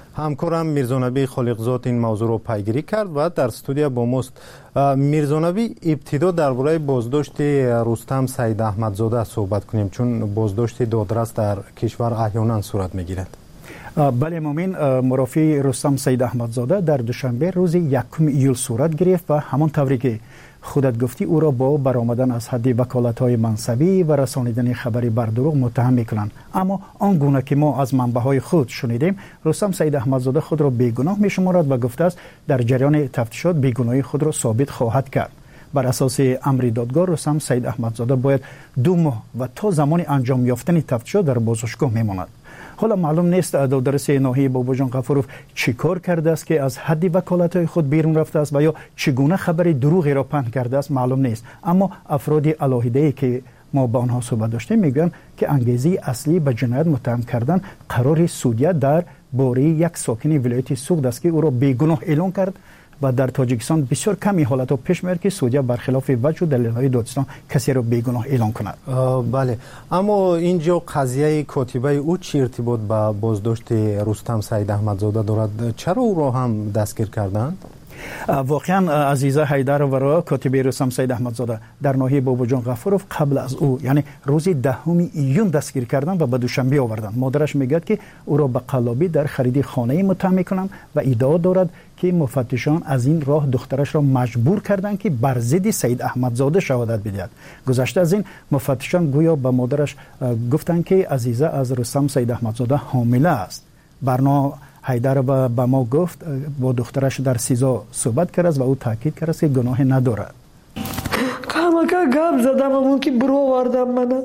همکارم میرزانبی خالقزاد این موضوع رو پیگیری کرد و در استودیو با ماست. میرزانبی، ابتدا درباره بازداشت رستم سید احمدزاده صحبت کنیم، چون بازداشت دادرس در کشور احیانا صورت میگیرد. بله مومن، مرافعه رستم سید احمدزاده در دوشنبه روز 1 ایول صورت گرفت و همان طوری که خودت گفتی او را با برآمدن از حد وکالت‌های منصبی و رسانیدن خبری بر دروغ متهم می‌کنند. اما آنگونه که ما از منبع‌های خود شنیدیم، رستم سید احمدزاده خود را بیگناه می‌شمارد و گفته است در جریان تفتیشات بیگناهی خود را ثابت خواهد کرد. بر اساس امر دادگاه رستم سید احمدزاده باید 2 ماه و تا زمان انجام یافتن تفتیشات در بازداشتگاه میماند. حالا معلوم نیست دادرس ناحیه باباجان غفورov چی کار کرده است که از حد وکالت‌های خود بیرون رفته است و یا چگونه خبر دروغی را پنهان کرده است معلوم نیست. اما افراد علاهیده‌ای که ما با آنها صحبت داشتیم میگویند که انگیزه اصلی به جنایت متهم کردن قرار سودیه در باره یک ساکن ولایت سوخت است که او را بیگناه اعلام کرد و در تاجیکستان بسیار کمی حالت‌ها پیش میاد که سودیه برخلاف وجه و دلایل دادستان کسی را بیگناه اعلام کند. بله، اما اینجا قضیه کاتبه او چی ارتباط به بازداشت رستم سید احمدزاده دارد؟ چرا او را هم دستگیر کردند؟ واقعا عزیزه حیدر و کاتبه رستم سید احمدزاده در ناحیه باباجان غفورov قبل از او یعنی روز 10 ایون دستگیر کردن و به دوشنبه آوردند. مادرش میگه که او را به قلابی در خرید خانه متهم میکنند و ادعا دارد که مفتشان از این راه دخترش را مجبور کردند که بر ضد سید احمدزاده شهادت بدهد. گذشته از این مفتشان گویا به مادرش گفتند که عزیزه از رستم سید احمدزاده حامله است. برنا حیدر به ما گفت با دخترش در سیزا صحبت کرد و او تاکید کرد که گناه ندارد. کامکا گپ زدم اون که برو آوردم منو.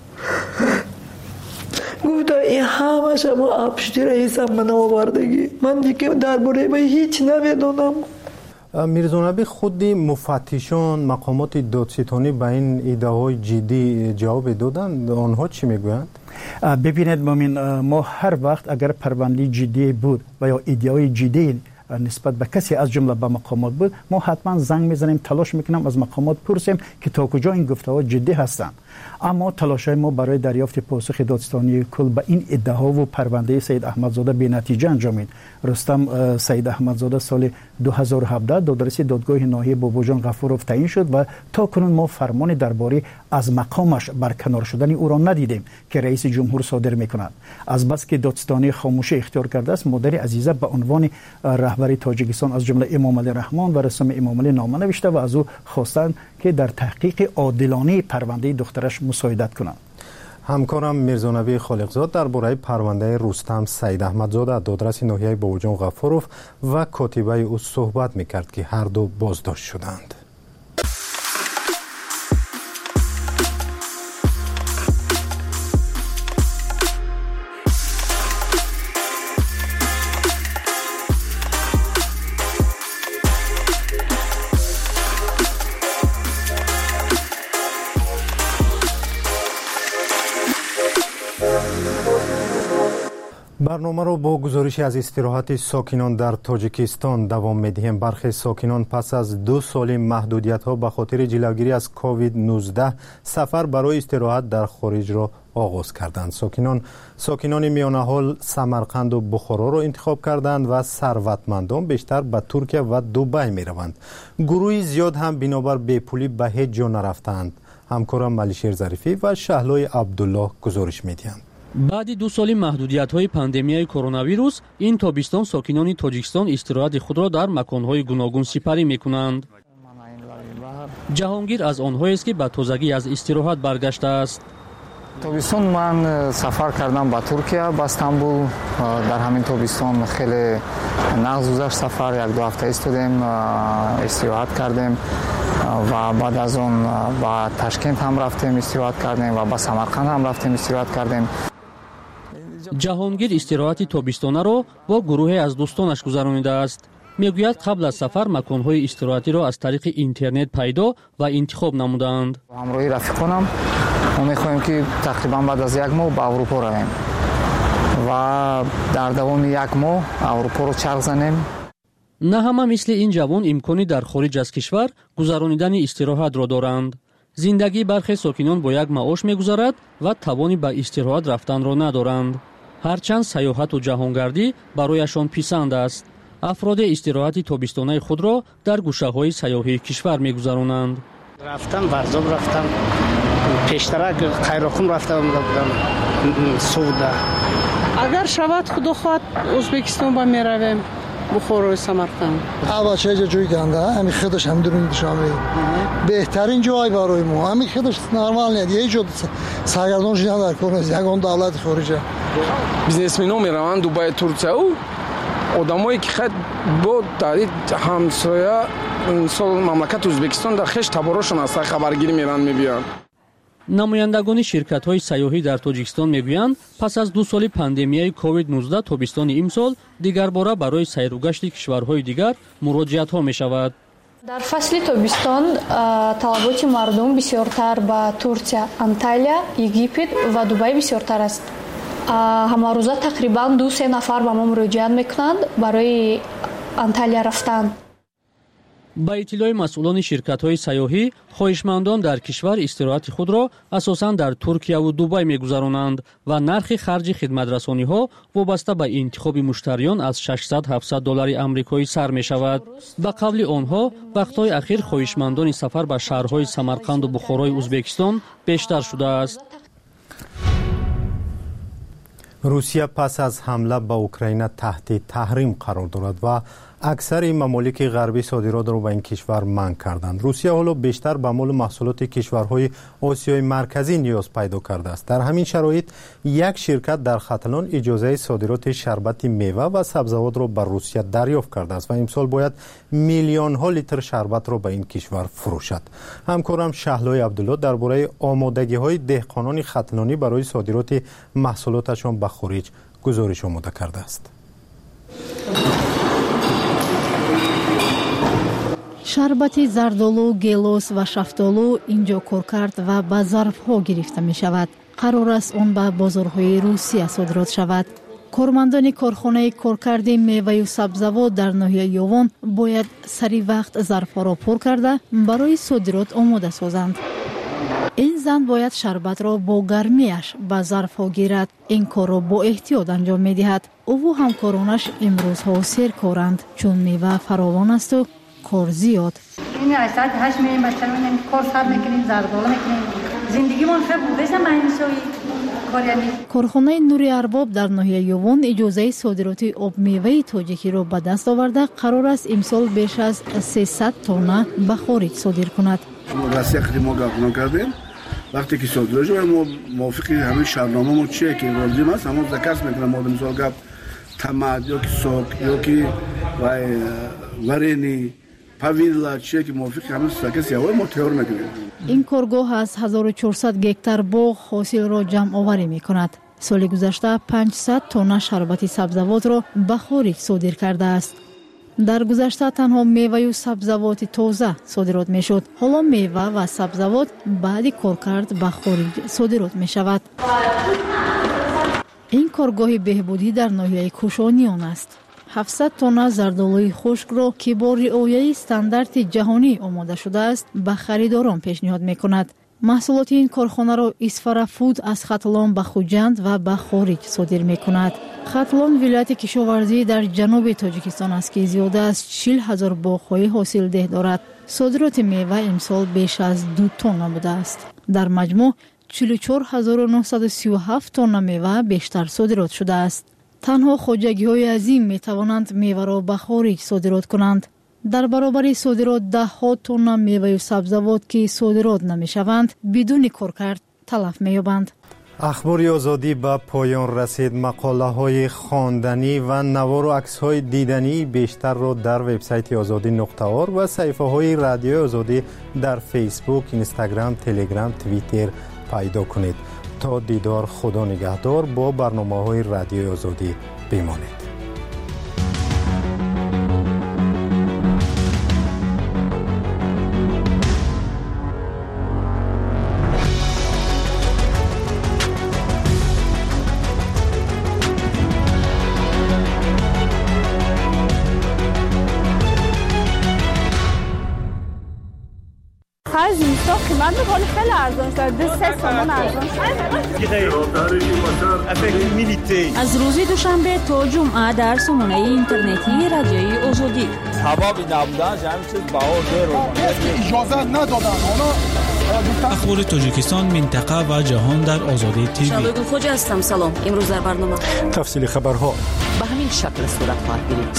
گفت این همه شما آبشتی رئیسم منو آوردگی. من دیگه درباره به هیچ نمیدونم. میرزانبی، خودی مفتشان مقامات دادستانی به این ادعاهای جدی جواب دادند؟ آنها چی میگویند؟ ببینید مومن، ما هر وقت اگر پرونده جدی بود و یا ادعای جدی نسبت به کسی از جمله به مقامات بود، ما حتما زنگ میزنیم، تلاش میکنیم از مقامات پرسیم که تا کجا این گفته‌ها جدی هستند. اما تلاش‌های ما برای دریافت پاسخ دادستانی کل به این ادعاها و پرونده سید احمدزاده بی‌نتیجه انجامید. رستم سید احمدزاده سال 2017 دادرس دادگاه ناحیه باباجان غفورov تعیین شد و تا کنون ما فرمان درباره از مقامش برکنار شدن او را ندیدیم که رئیس جمهور صادر میکند. از بس که دادستانی خاموشی اختیار کرده است، مادر عزیزه به عنوان رهبر تاجیکستان از جمله امام علی رحمان و رسم امام علی نامه نوشته و از او خواستند که در تحقیق عادلانه پرونده دخترش مساعدت کنند. همکارم میرزانبی خالقزاد درباره پرونده رستم سید احمدزاده دادرس ناحیه باباجان غفورov و کاتبه او صحبت میکرد که هر دو بازداشت شدند. برنامه را با گزارش از استراحت ساکنان در تاجیکستان دوام می‌دهیم. برخی ساکنان پس از 2 سال محدودیت‌ها به خاطر جلوگیری از کووید 19 سفر برای استراحت در خارج را آغاز کردند. ساکنان میانه حال سمرقند و بخارا را انتخاب کردند و ثروتمندان بیشتر به ترکیه و دبی می‌روند. گروهی زیاد هم بنابر بیپولی به هیچ جا نرفتند. همکارم ملیشیر ظریفی و شهلای عبدالله گزارش می‌دهند. بعد 2 سال محدودیت‌های پاندمیای کرونا ویروس، این تابستان ساکنان تاجیکستان استراحت خود را در مکان‌های گوناگون سپری می‌کنند. جهانگیر از آنهایی است که به تازگی از استراحت برگشته است. تابستان من سفر کردم به ترکیه، به استانبول. در همین تابستان خیلی نغز گذشت سفر، 1-2 هفته ایستادیم، استراحت کردیم و بعد از اون به تاشکند هم رفتیم استراحت کردیم و به سمرقند هم رفتیم استراحت کردیم. جهانگیر استراحت تابستانه را با گروهی از دوستانش گذرانیده است. میگوید قبل از سفر مکان‌های استراحتی را از طریق اینترنت پیدا و انتخاب نمودند. همراهی رفیقانم ما می‌خواهیم که تقریبا بعد از 1 ماه به اروپا رویم و در دوام 1 ماه اروپا رو چرخ زنیم. نه همه مثل این جوان امکانی در خارج از کشور گذرانیدن استراحت را دارند. زندگی برخی ساکنان با یک معاش می‌گذرد و توانی به استراحت رفتن را ندارند. ҳарчанд сайёҳату ҷаҳонгардӣ барояшон писанд аст. афроди истироҳати тобистонаи худро дар гӯшаҳои сайёҳии кишвар мегузаронанд. рафтам варзоб рафтам, пештарак қайрохун рафта омада будам суда. агар шавад худо хоҳад ӯзбекистон ба меравем бухорои Самарқанд. авача ҷа ҷойи ганда ами хидаш ҳам дурун душаме беҳтарин ҷой барои мо ами хидаш нормал нет е ҷо саргардон шидан дар кор нест ягон давлати хориҷа бизнесменон мераванд Дубай Турсияу одамое ки хат бо дари ҳамсоя мисол мамлакати Ӯзбекистон дар хеш таборошон аст хабаргирӣ меранд мебиёнд. намояндагони ширкатҳои сайёҳӣ дар Тоҷикистон мегӯянд пас аз 2 соли пандемияи COVID-19 тобистони имсол дигарбора барои сайру гашти кишварҳои дигар муроҷиатҳо мешавад. дар фасли тобистон талаботи мардум бисёртар ба Турсия, Анталия, Египет ва Дубай бисёртар аст. ҳамарӯза тақрибан 2-3 нафар ба мо муроҷиат мекунанд барои Анталия рафтан. ба иттилои масъулони ширкатҳои сайёҳӣ, хоҳишмандон дар кишвар истироҳати худро асосан дар Туркияву Дубай мегузаронанд ва нархи харҷи хидматрасониҳо вобаста ба интихоби муштариён аз $600-700 амрикоӣ сар мешавад. ба қавли онҳо, вақтҳои ахир хоҳишмандони сафар ба шаҳрҳои Самарқанду Бухорои Ӯзбекистон бештар шудааст. русия пас аз ҳамла ба Украина таҳти таҳрим қарор дорад ва аксари мамолики ғарбӣ содиротро ба ин кишвар манъ карданд. русия ҳоло бештар ба молу маҳсулоти кишварҳои осиёи марказӣ ниёз пайдо кардааст. дар ҳамин шароит як ширкат дар Хаталон иҷозаи содироти шарбати мева ва сабзавотро ба русия дарёфт кардааст ва имсол бояд миллионҳо литр шарбатро ба ин кишвар фурӯшад. ҳамкорам Шаҳлои Абдулло дар бораи омодагиҳои деҳқонони хаталонӣ барои содироти маҳсулоташон ба хориҷ гузориш омода кардааст. шарбати зардолу, гелос ва шафтолу инҷо кор кард ва ба зарфҳо гирифта мешавад. қарор аст он ба бозорҳои Русия содирот шавад. кормандони корхонаи коркарди меваю сабзавот дар ноҳияи Ёвон бояд сари вақт зарфҳоро пур карда барои содирот омода созанд. ин зан бояд шарбатро бо гармиаш ба зарфҳо гирад. ин корро бо эҳтиёт анҷом медиҳад. ову ҳамкоронаш имрӯзҳо серкоранд, чун мева фаровон асту кор зиёд. корхонаи Нури Арбоб дар ноҳияи Ёвон иҷозаи содироти обмеваи тоҷикиро ба даст оварда қарор аст имсол беш аз 300 тонна ба хориҷ содир кунад. Россия мо гапно кардем вақте ки содир шуд мо мувофиқи ҳамин шаҳрномамо чие ки лозим аст ҳамон заказ мекунам модам мисол гап тамат ёки сок ёки варени павилла чие ки мувофиқи ҳамин заказ ҳаво мо тайёр мекунем. ин коргоҳ аз 1400 гектар боғ ҳосилро ҷамъоварӣ мекунад. соли гузашта 500 тонна шарбати сабзавотро ба хориҷ содир кардааст. дар гузашта танҳо меваю сабзавоти тоза содирот мешуд. ҳоло мева ва сабзавот баъди коркард ба хориҷ содирот мешавад. ин коргоҳи беҳбудӣ дар ноҳияи Кушониён аст. 700 тонна зардолуи хушкро ки бо риояи стандарти ҷаҳонӣ омода шудааст ба харидорон пешниҳод мекунад. маҳсулоти ин корхонаро Исфара Фуд аз Хатлон ба Хуҷанд ва ба хориҷ содир мекунад. Хатлон вилояти кишоварзӣ дар ҷануби Тоҷикистон аст ки зиёда аз 40 000 боғҳои ҳосилдеҳ дорад. содироти мева имсол беш аз 2 тонна будааст. дар маҷмӯъ 44 937 тонна мева бештар содирот шудааст. танҳо хоҷагиҳои азим метавонанд меваро ба хориҷ содирот кунанд. дар баробари содирот 10 тонна меваю сабзавот ки содирот намешаванд бидуни коркард талаф меёбанд. ахбори озодӣ ба поён расид. мақолаҳои хонданӣ ва навору аксҳои дидании бештарро дар вебсайти озодӣ.орг ва саҳифаҳои радиои озодӣ дар фейсбук, инстаграм, телеграм, твиттер пайдо кунед. то дидор, худо нигаҳдор. бо барномаҳои радиои озодӣ бимонед. زمستان قیمت میکنه خیلی ارزان شد 3 سومون ارزان شد. از روز دوشنبه تا جمعه در سامانه اینترنتی رادیوی آزادی حبابی نبودن همین چیز بهار اجازه ندادن. اخبار تاجیکستان، منطقه و جهان در آزادی تیوی. شادو خوجا هستم. سلام. امروز در برنامه تفصیل خبرها به همین شکل صورت خواهد گرفت.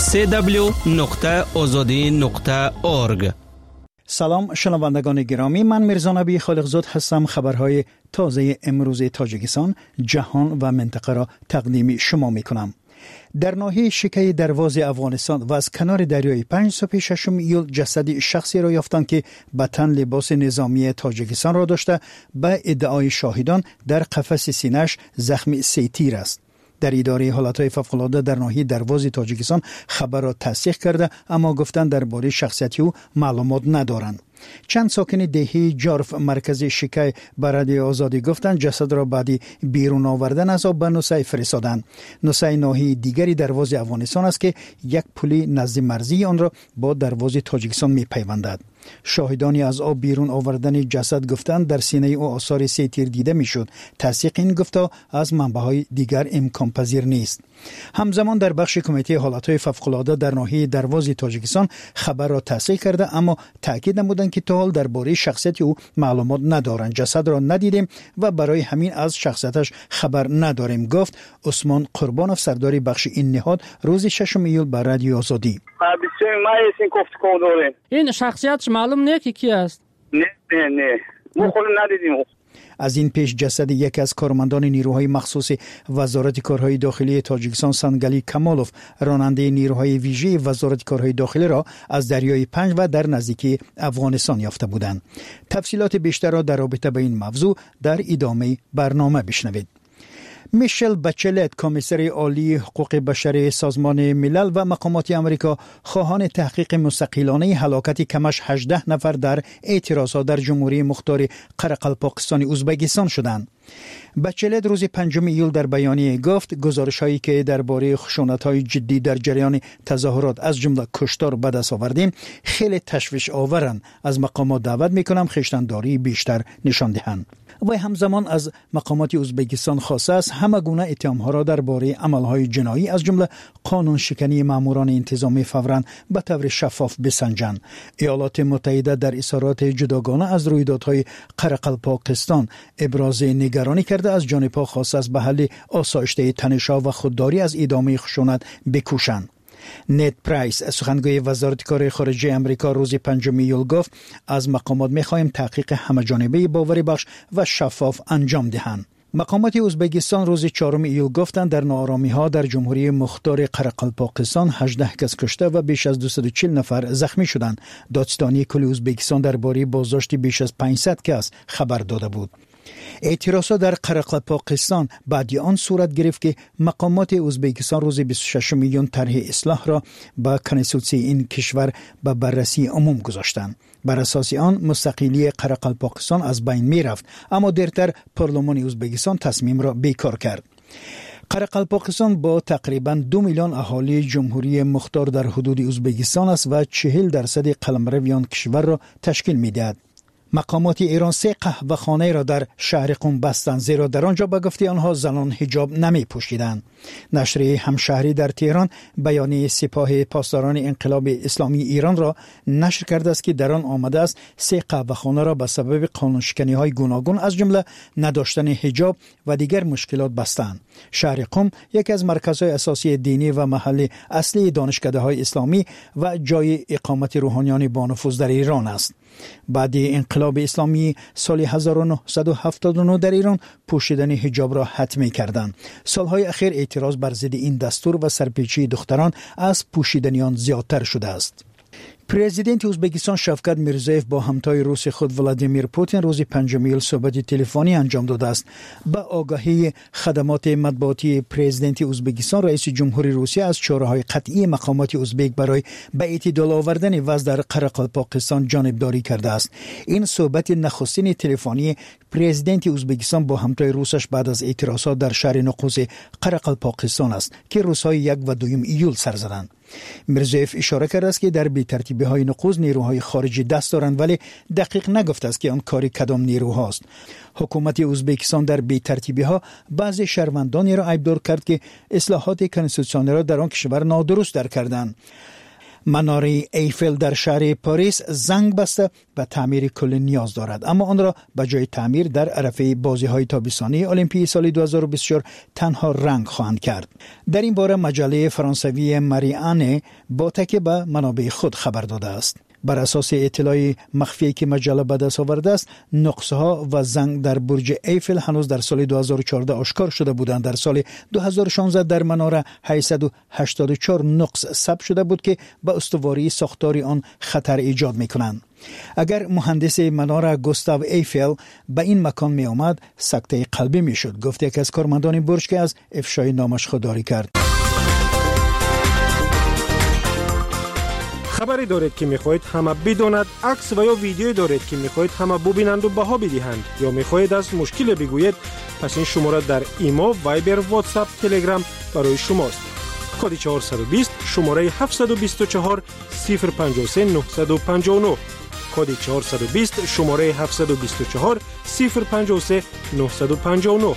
www.azadi.org. سلام شنوندگان گرامی، من میرزا نبی خالقزاد هستم. خبرهای تازه امروز تاجیکستان، جهان و منطقه را تقدیم شما میکنم. در ناحیه شکه دروازه افغانستان و از کنار دریای 5 صبح 6 ایول جسد شخصی را یافتند که به تن لباس نظامی تاجیکستان را داشته. به ادعای شاهدان در قفس سینه‌اش زخم 3 تیر است. در اداره حالتهای فوق‌العاده در ناحیه دروازه تاجیکستان خبر را تصدیق کرده، اما گفتند درباره شخصیت او معلومات ندارند. چند ساکن دهی جارف مرکز شکای به رادیو آزادی گفتند جسد را بعد بیرون آوردن از آب به نوسای فرستادند. نوسای ناحیه دیگری دروازه افغانستان است که یک پل نزد مرزی آن را با دروازه تاجیکستان می‌پیوندد. شاهدانی از آب بیرون آوردن جسد گفتند در سینه او آثار 3 تیر دیده میشد. تصدیق این گفته از منبع‌های دیگر امکان پذیر نیست. همزمان در بخش کمیته حالتهای فوق‌العاده در ناحیه دروازه تاجیکستان خبر را تصحیح کرده، اما تاکید نمودند که تا حال درباره شخصیت او معلومات ندارند. جسد را ندیدیم و برای همین از شخصیتش خبر نداریم، گفت عثمان قربانوف، سردار بخش این نهاد، روز 6 ایول به رادیو آزادی. این شخصیتش معلوم نه که کی است؟ نه ما خودمون ندیدیم. از این پیش جسد یکی از کارمندان نیروهای مخصوص وزارت کارهای داخلی تاجیکستان سانگالی کمالوف، راننده نیروهای ویژه وزارت کارهای داخلی را از دریای 5 و در نزدیکی افغانستان یافته بودند. تفصیلات بیشتر را در رابطه با این موضوع در ادامه برنامه بشنوید. میشل بچلت، کمیسر عالی حقوق بشر سازمان ملل و مقامات آمریکا خواهان تحقیق مستقلانه هلاکت کمش 18 نفر در اعتراضات در جمهوری مختار قرقلپاکستان ازبکستان شدند. بچلت روز 5 ایول در بیانیه گفت گزارش‌هایی که درباره خشونت‌های جدی در جریان تظاهرات از جمله کشتار به دست آوردیم خیلی تشویش آورند. از مقامات دعوت می‌کنم خویشتن‌داری بیشتر نشان دهند. و همزمان از مقامات ازبکستان خواسته است همه گونه اتهام‌ها را درباره عمل‌های جنایی از جمله قانون شکنی ماموران انتظامی فوراً به طور شفاف بسنجند. ایالات متحده در اظهارات جداگانه از رویدادهای قرقلپاکستان ابراز نگرانی کرده، از جانب ها خواسته است به حل آسایشته تنش‌ها و خودداری از ادامه خشونت بکوشند. نت پرایس، سخنگوی وزارت کار خارجه آمریکا، روز 5 ایول گفت از مقامات می‌خواهیم تحقیق همه‌جانبه باوری بخش و شفاف انجام دهند. مقامات ازبکستان روز 4 ایول گفتند در ناآرامی‌ها در جمهوری مختار قرقلپاکستان 18 کس کشته و بیش از 240 نفر زخمی شدند. دادستانی کل ازبکستان درباره بازداشت بیش از 500 کس خبر داده بود. اعتراضات در قرقلپاکستان بعد آن صورت گرفت که مقامات ازبکستان روز 26 میلیون طرح اصلاح را با کنستیتوسی این کشور به بررسی عموم گذاشتند. بر اساس آن مستقلی قرقلپاکستان از بین می رفت، اما دیرتر پارلمان ازبکستان تصمیم را بیکار کرد. قرقلپاکستان با تقریباً 2 میلیون اهالی جمهوری مختار در حدود ازبکستان است و 40% قلمرویان کشور را تشکیل می دهد. مقامات ایران 3 قهوه‌خانه را در شهر قم بستند، زیرا در آنجا به گفته آنها زنان حجاب نمی پوشیدند. نشر همشهری در تهران بیانیه سپاه پاسداران انقلاب اسلامی ایران را نشر کرده است که در آن آمده است 3 قهوه‌خانه را به سبب قانونشکنی‌های گوناگون از جمله نداشتن حجاب و دیگر مشکلات بستند. شهر قم یکی از مرکزهای اساسی دینی و محل اصلی دانشکده‌های اسلامی و جای اقامت روحانیان با نفوذ در ایران است. بعد انقلاب اسلامی سال 1979 در ایران پوشیدن حجاب را حتمی کردند. سالهای اخیر اعتراض بر ضد این دستور و سرپیچی دختران از پوشیدن آن زیادتر شده است. پرزیدنت ازبکستان شفقت میرزایف با همتای روس خود ولادیمیر پوتین روز 5 ایول صحبت تلفنی انجام داده است. با آگاهی خدمات مطبوعاتی پرزیدنت ازبکستان، رئیس جمهوری روسیه از چاره‌های قطعی مقامات ازبک برای به اعتدال آوردن وضع در قرقلپاکستان جانبداری کرده است. این صحبت نخستین تلفنی پرزیدنت ازبکستان با همتای روسش بعد از اعتراضات در شهر نقوز قرقلپاکستان است که روس‌های 1 و 2 ایول سر زدند. میرزایف اشاره کرده است که در بی‌ترتیبی‌های نقوز نیروهای خارجی دست دارند، ولی دقیق نگفته است که آن کاری کدام نیروهاست. حکومت ازبکستان در بی‌ترتیبی‌ها بعضی شهروندانی را عیبدار کرد که اصلاحات کنستیتوسیونی را در آن کشور نادرست در کردند. مناره ایفل در شهر پاریس زنگ بسته و تعمیر کلی نیاز دارد، اما آن را به جای تعمیر در عرفه بازی‌های تابستانی المپیک سال 2024 تنها رنگ خواهند کرد. در این باره مجله فرانسوی مریانه با تکیه به منابع خود خبر داده است. بر اساس اطلاع مخفی که مجله به دست آورده است، نقص‌ها و زنگ در برج ایفل هنوز در سال 2014 آشکار شده بودند. در سال 2016 در مناره 884 نقص ثبت شده بود که به استواری ساختار آن خطر ایجاد می‌کنند. اگر مهندس مناره گوستاو ایفل به این مکان می آمد، سکته قلبی میشد، گفت یک از کارمندان برج که از افشای نامش خودداری کرد. خبری دارید که میخواهید همه بداند، عکس و یا ویدیویی دارید که میخواهید همه ببینند و بها بدهند، یا میخواهید از مشکل بگویید، پس این شماره در ایمو، وایبر، واتساپ، تلگرام برای شماست. کد 420 شماره 724 053 959. کد 420 شماره 724 053 959.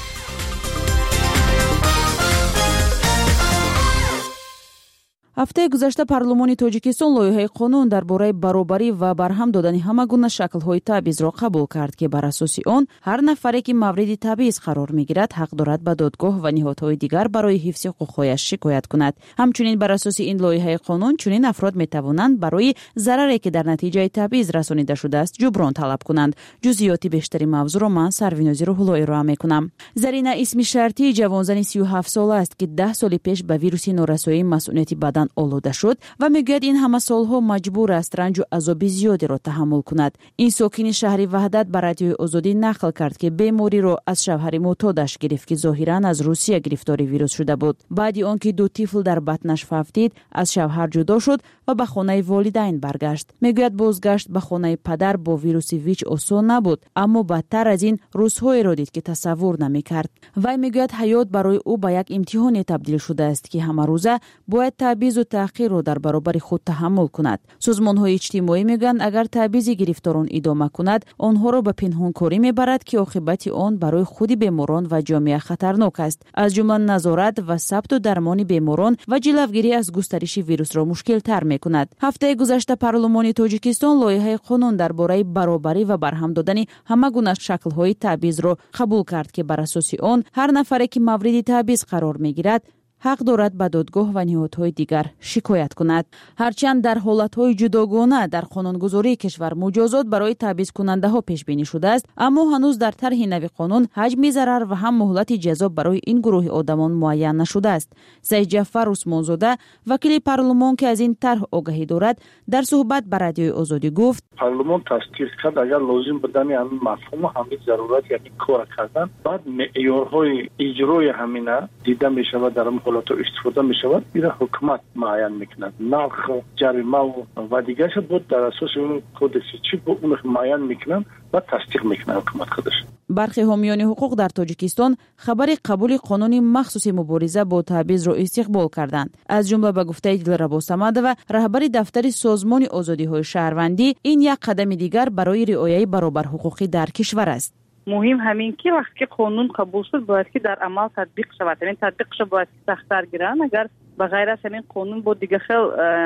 ҳафтаи гузашта парлумони тоҷикистон лоиҳаи қонун дар бораи баробарӣ ва барҳам додани ҳама гуна шаклҳои табъизро қабул кард ки бар асоси он ҳар нафаре ки мавриди табъиз қарор мегирад ҳақ дорад ба додгоҳ ва ниҳодҳои дигар барои ҳифзи ҳуқуқҳояш шикоят кунад. ҳамчунин бар асоси ин лоиҳаи қонун чунин афрод метавонанд барои зараре ки дар натиҷаи табъиз расонида шудааст ҷуброн талаб кунанд. ҷузъиёти бештари мавзӯъро ман Сарвинози Рӯҳулло ироа мекунам. Зарина исми шартии ҷавонзани 37 сола аст ки 10 соли пеш ба вируси норасоии масъулияти бадан олуда шуд ва мегӯяд ин ҳама солҳо маҷбур аст ранҷу азоби зиёдеро таҳаммул кунад. Ин сокини шаҳри Ваҳдат ба радиои Озодӣ нақл кард ки бемориро аз шавҳари мӯътодаш гирифт ки зоҳиран аз Русия гирифтори вирус шуда буд. баъди он ки ду тифл дар батнаш фавтид, аз шавҳар ҷудо шуд ва ба хонаи волидайн баргашт. мегӯяд бозгашт ба хонаи падар бо вируси ВИЧ осон набуд, аммо бадтар аз ин рӯзҳоеро дид ки тасаввур намекард. вай мегӯяд ҳаёт барои ӯ ба як имтиҳоне табдил шудааст ки ҳамарӯза бояд табъизу таъқирро дар баробари худ таҳаммул кунад. созмонҳои иҷтимоӣ мегӯянд агар табъизи гирифторон идома кунад, онҳоро ба пинҳонкорӣ мебарад ки оқибати он барои худи беморон ва ҷомеа хатарнок аст, аз ҷумла назорат ва сабту дармони беморон ва ҷилавгирӣ аз густариши вирусро мушкилтар мекунад. ҳафтаи гузашта парлумони тоҷикистон лоиҳаи қонун дар бораи баробарӣ ва барҳам додани ҳама гуна шаклҳои табъизро қабул кард ки бар асоси он ҳар нафаре ки мавриди табъиз қарор мегирад ҳақ дорад ба додгоҳ ва ниҳодҳои дигар шикоят кунад. ҳарчанд дар ҳолатҳои ҷудогона дар қонунгузории кишвар муҷозот барои табъизкунандаҳо пешбинӣ шудааст, аммо ҳанӯз дар тарҳи нави қонун ҳаҷми зарар ва ҳам муҳлати ҷазо барои ин гурӯҳи одамон муайян нашудааст. Саидҷафар Усмонзода, вакили парлумон ки аз ин тарҳ огаҳӣ дорад, дар суҳбат ба радиои Озодӣ гуфт: парлумон тасдиқ кард агар лозим будани ҳамин мафҳум ҳамин зарурат яъни кор кардан, баъд меъёрҳои иҷрои ҳамина дида мешавад, дар ҳолато истифода мешавад, ира ҳукумат муайян мекунад. нарх, ҷарима ва дигарша буд дар асоси он кодекси чӣ бо он муайян мекунад ва тасдиқ мекунад ҳукумат худаш. бархи ҳомиёни ҳуқуқ дар Тоҷикистон хабари қабули қонуни махсуси мубориза бо табъизро истиқбол карданд. аз ҷумла ба гуфтаи Дилрабо Самадова, раҳбари дафтари созмони озодиҳои шаҳрвандӣ, ин як қадами дигар барои риояи баробарҳуқуқӣ дар кишвар аст. مهم همین که وقتی قانون قبول شد باید که در عمل تطبیق شود. این تطبیقش باید سخت‌تر گیرن. اگر به غیر از همین قانون بود دیگه خیلی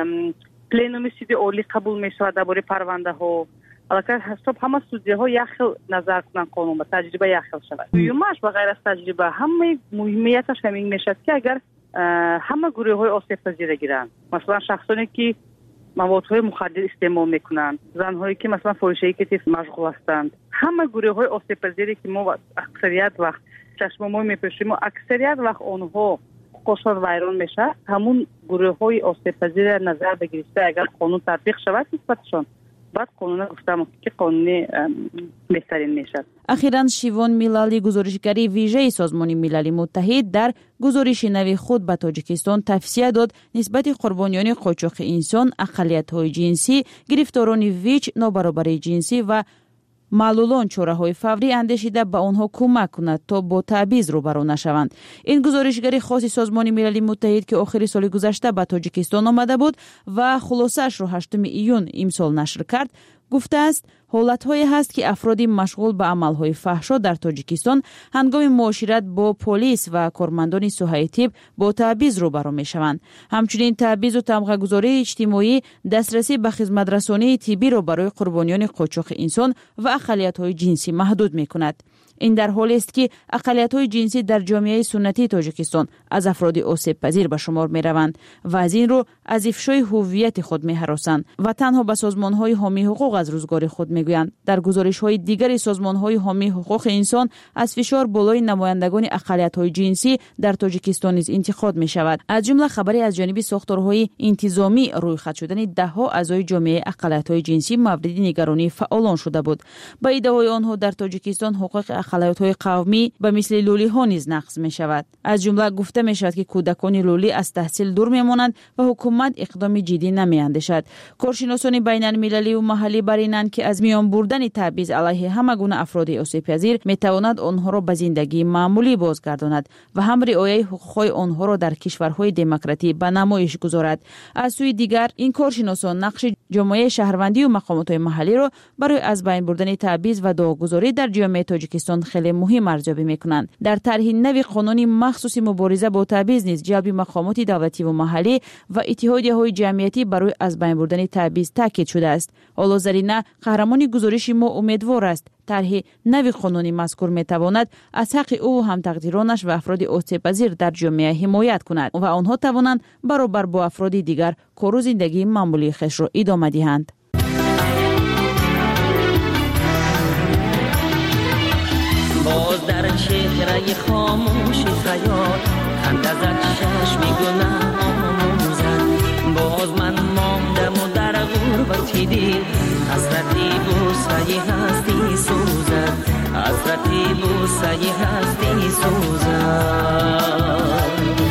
پلنوم سیدی اولی قبول میشود درباره پرونده ها. البته حساب همه سودیه ها یک خیل نظر کنن قانون با تجربه یک خیل شود. دومش به غیر از تجربه همه مهمیتش همین میشه که اگر همه گروه های آسیب پذیر گیرن. مثلا شخصانی که موادهای مخدر استعمال میکنند، زنهایی که مثلا فروشی کتیف مشغول هستند، همه گروه های آسیب پذیری که ما اکثریت وقت چشممون میپوشیم و اکثریت وقت آنها قشر ویران میشه، همون گروه های آسیب پذیر نظر بگیرید اگر قانون تطبیق شود نسبتشون بعد قانون گفتم که قانونی بهترین میشه. اخیراً شیوان میلالی گزارشگری ویژه سازمان ملل متحد در گزارش نوی خود به تاجیکستان توصیه داد نسبت قربانیان قاچاق انسان، اقلیت‌های جنسی، گرفتاران ویچ، نابرابری جنسی و معلولان چاره‌های فوری اندیشیده به آنها کمک کند تا با تبعیض روبرو نشوند. این گزارشگر خاص سازمان ملل متحد که آخر سال گذشته به تاجیکستان آمده بود و خلاصه‌اش را 8 ایون امسال نشر کرد، گفته است حالت‌هایی هست که افرادی مشغول به عمل‌های فحشا در تاجیکستان هنگام معاشرت با پلیس و کارمندان صحه طب با تبعیض روبرو می‌شوند. همچنین تبعیض و تمغه‌گذاری اجتماعی، دسترسی به خدمت‌رسانی طبی را برای قربانیان قاچاق انسان و اقلیت‌های جنسی محدود می‌کند. این در حالی است که اقلیت‌های جنسی در جامعه سنتی تاجیکستان از افراد آسیب پذیر به شمار می‌روند و از این رو از افشای هویت خود می‌هراسند و تنها به سازمان‌های حامی حقوق از روزگار خود می‌گویند. در گزارش‌های دیگری سازمان‌های حامی حقوق انسان از فشار بالای نمایندگان اقلیت‌های جنسی در تاجیکستان نیز انتقاد می‌شود. از جمله خبری از جانب ساختارهای انتظامی رویخط شدن ده‌ها اعضای جامعه اقلیت‌های جنسی مورد نگرانی فعالان شده بود. با ادعای آنها در تاجیکستان حقوق اقلیت‌های قومی به مثل لولی‌ها نیز نقض می‌شود. از جمله گفته می‌شود که کودکان لولی از تحصیل دور می‌مانند و حکومت اقدام جدی نمی‌اندیشد. کارشناسان بین‌المللی و محلی برینند که از میان بردن تبعیض علیه همه گونه افراد آسیب‌پذیر می‌تواند آنها را به زندگی معمولی بازگرداند و هم رعایت حقوق‌های آنها را در کشورهای دموکراتی به نمایش گذارد. از سوی دیگر این کارشناسان نقش جامعه شهروندی و مقامات محلی را برای از بین بردن تبعیض و داغگذاری در جامعه تاجیکستان خیلی مهم ارزیابی می‌کنند. در طرح نوی قانونی مخصوص مبارزه با تبعیض نیز جلب مقامات دولتی و محلی و اتحادیه‌های جمعیتی برای از بین بردن تبعیض تاکید شده است. حالا قهرمان گزارش ما امیدوار است طرح نوی قانونی مذکور میتواند از حق او و هم تقدیرانش و افراد آسیب‌پذیر در جامعه حمایت کند و آنها توانند برابر با افراد دیگر کار و زندگی معمولی خود را ادامه دهند. باز در چهره خاموش خیال خنده زد چشمی گناه آموزد. باز من ماندم و در غربتی دل حسرتی بوسه هستی سوزد. حسرتی بوسه هستی سوزد.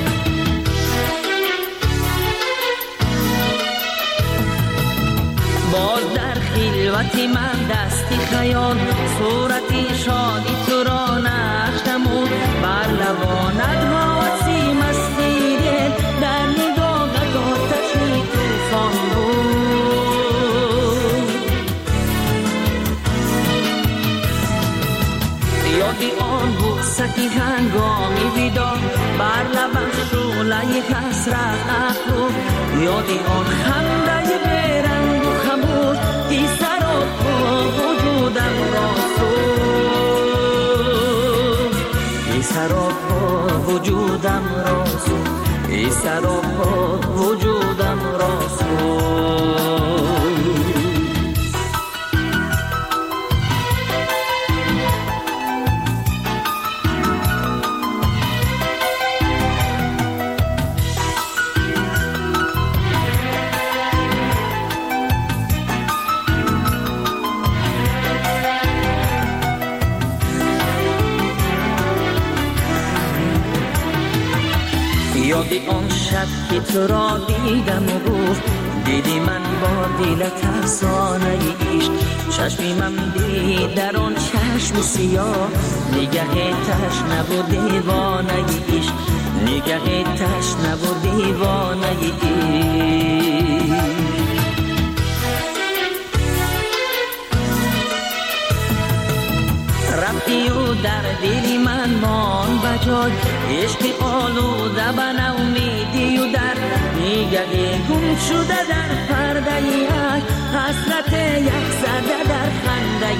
باز در خلوتی من دستی خیال صورتی شادی تو را نقش نمود. بر لبانت حواسی مستی دل در نگاهت آتشی طوفان بود. یادی آن بوسه که هنگامی بیدار بر لبم شعله حسرت افروخت. یادی آن خنده بیرنگ و خموش که سراپا وجودم را سوخت. ای سراپا وجودم را سوخت. ای سراپا وجودم را سوخت. یادی آن شب که تو را دیدم و گفت دیدی من با دلت افسانه عشق. چشمی من دید در آن چشم سیاه نگه تشنه و دیوانه عشق. نگه تشنه و دیوانه عشق. رفتی و در دلی من مان بجای عشق آلوده به نومیدی و در نگه گم شده در پرده عشق. حسرت یک زده در خنده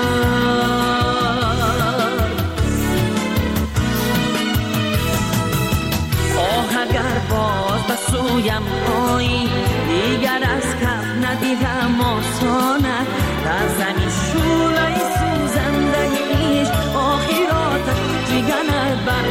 سر. آه اگر باز به سویم آیی دیگر از کف ندیدم آسانه. در زمین شوله سوزنده عشق آخراتش دیگرت بر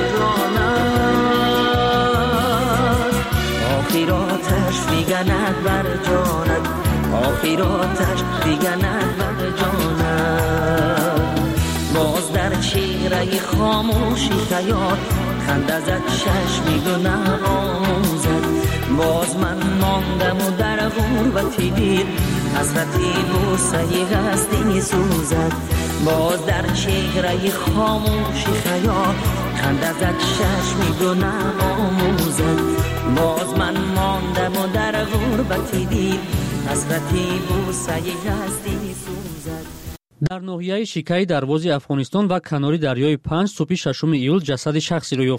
جانت. آخراتش دیگرت بر جانت. آخراتش دیگرت بر جانت. باز در چهره خاموشی خیال خنده زد چشمی گناه آموزد. باز من ماندم و در غربتی دل حسرتی بوسه هستی می سوزد باز در چهره خاموشی خیال خنده زد چشمی گناه آموزد باز من ماندم و در غربتی دید حسرتی بوسه هستی می سوزد. در ناحیه شیکای دروازی افغانستان و کناری دریای پنج صبح 6 ایول جسد شخصی را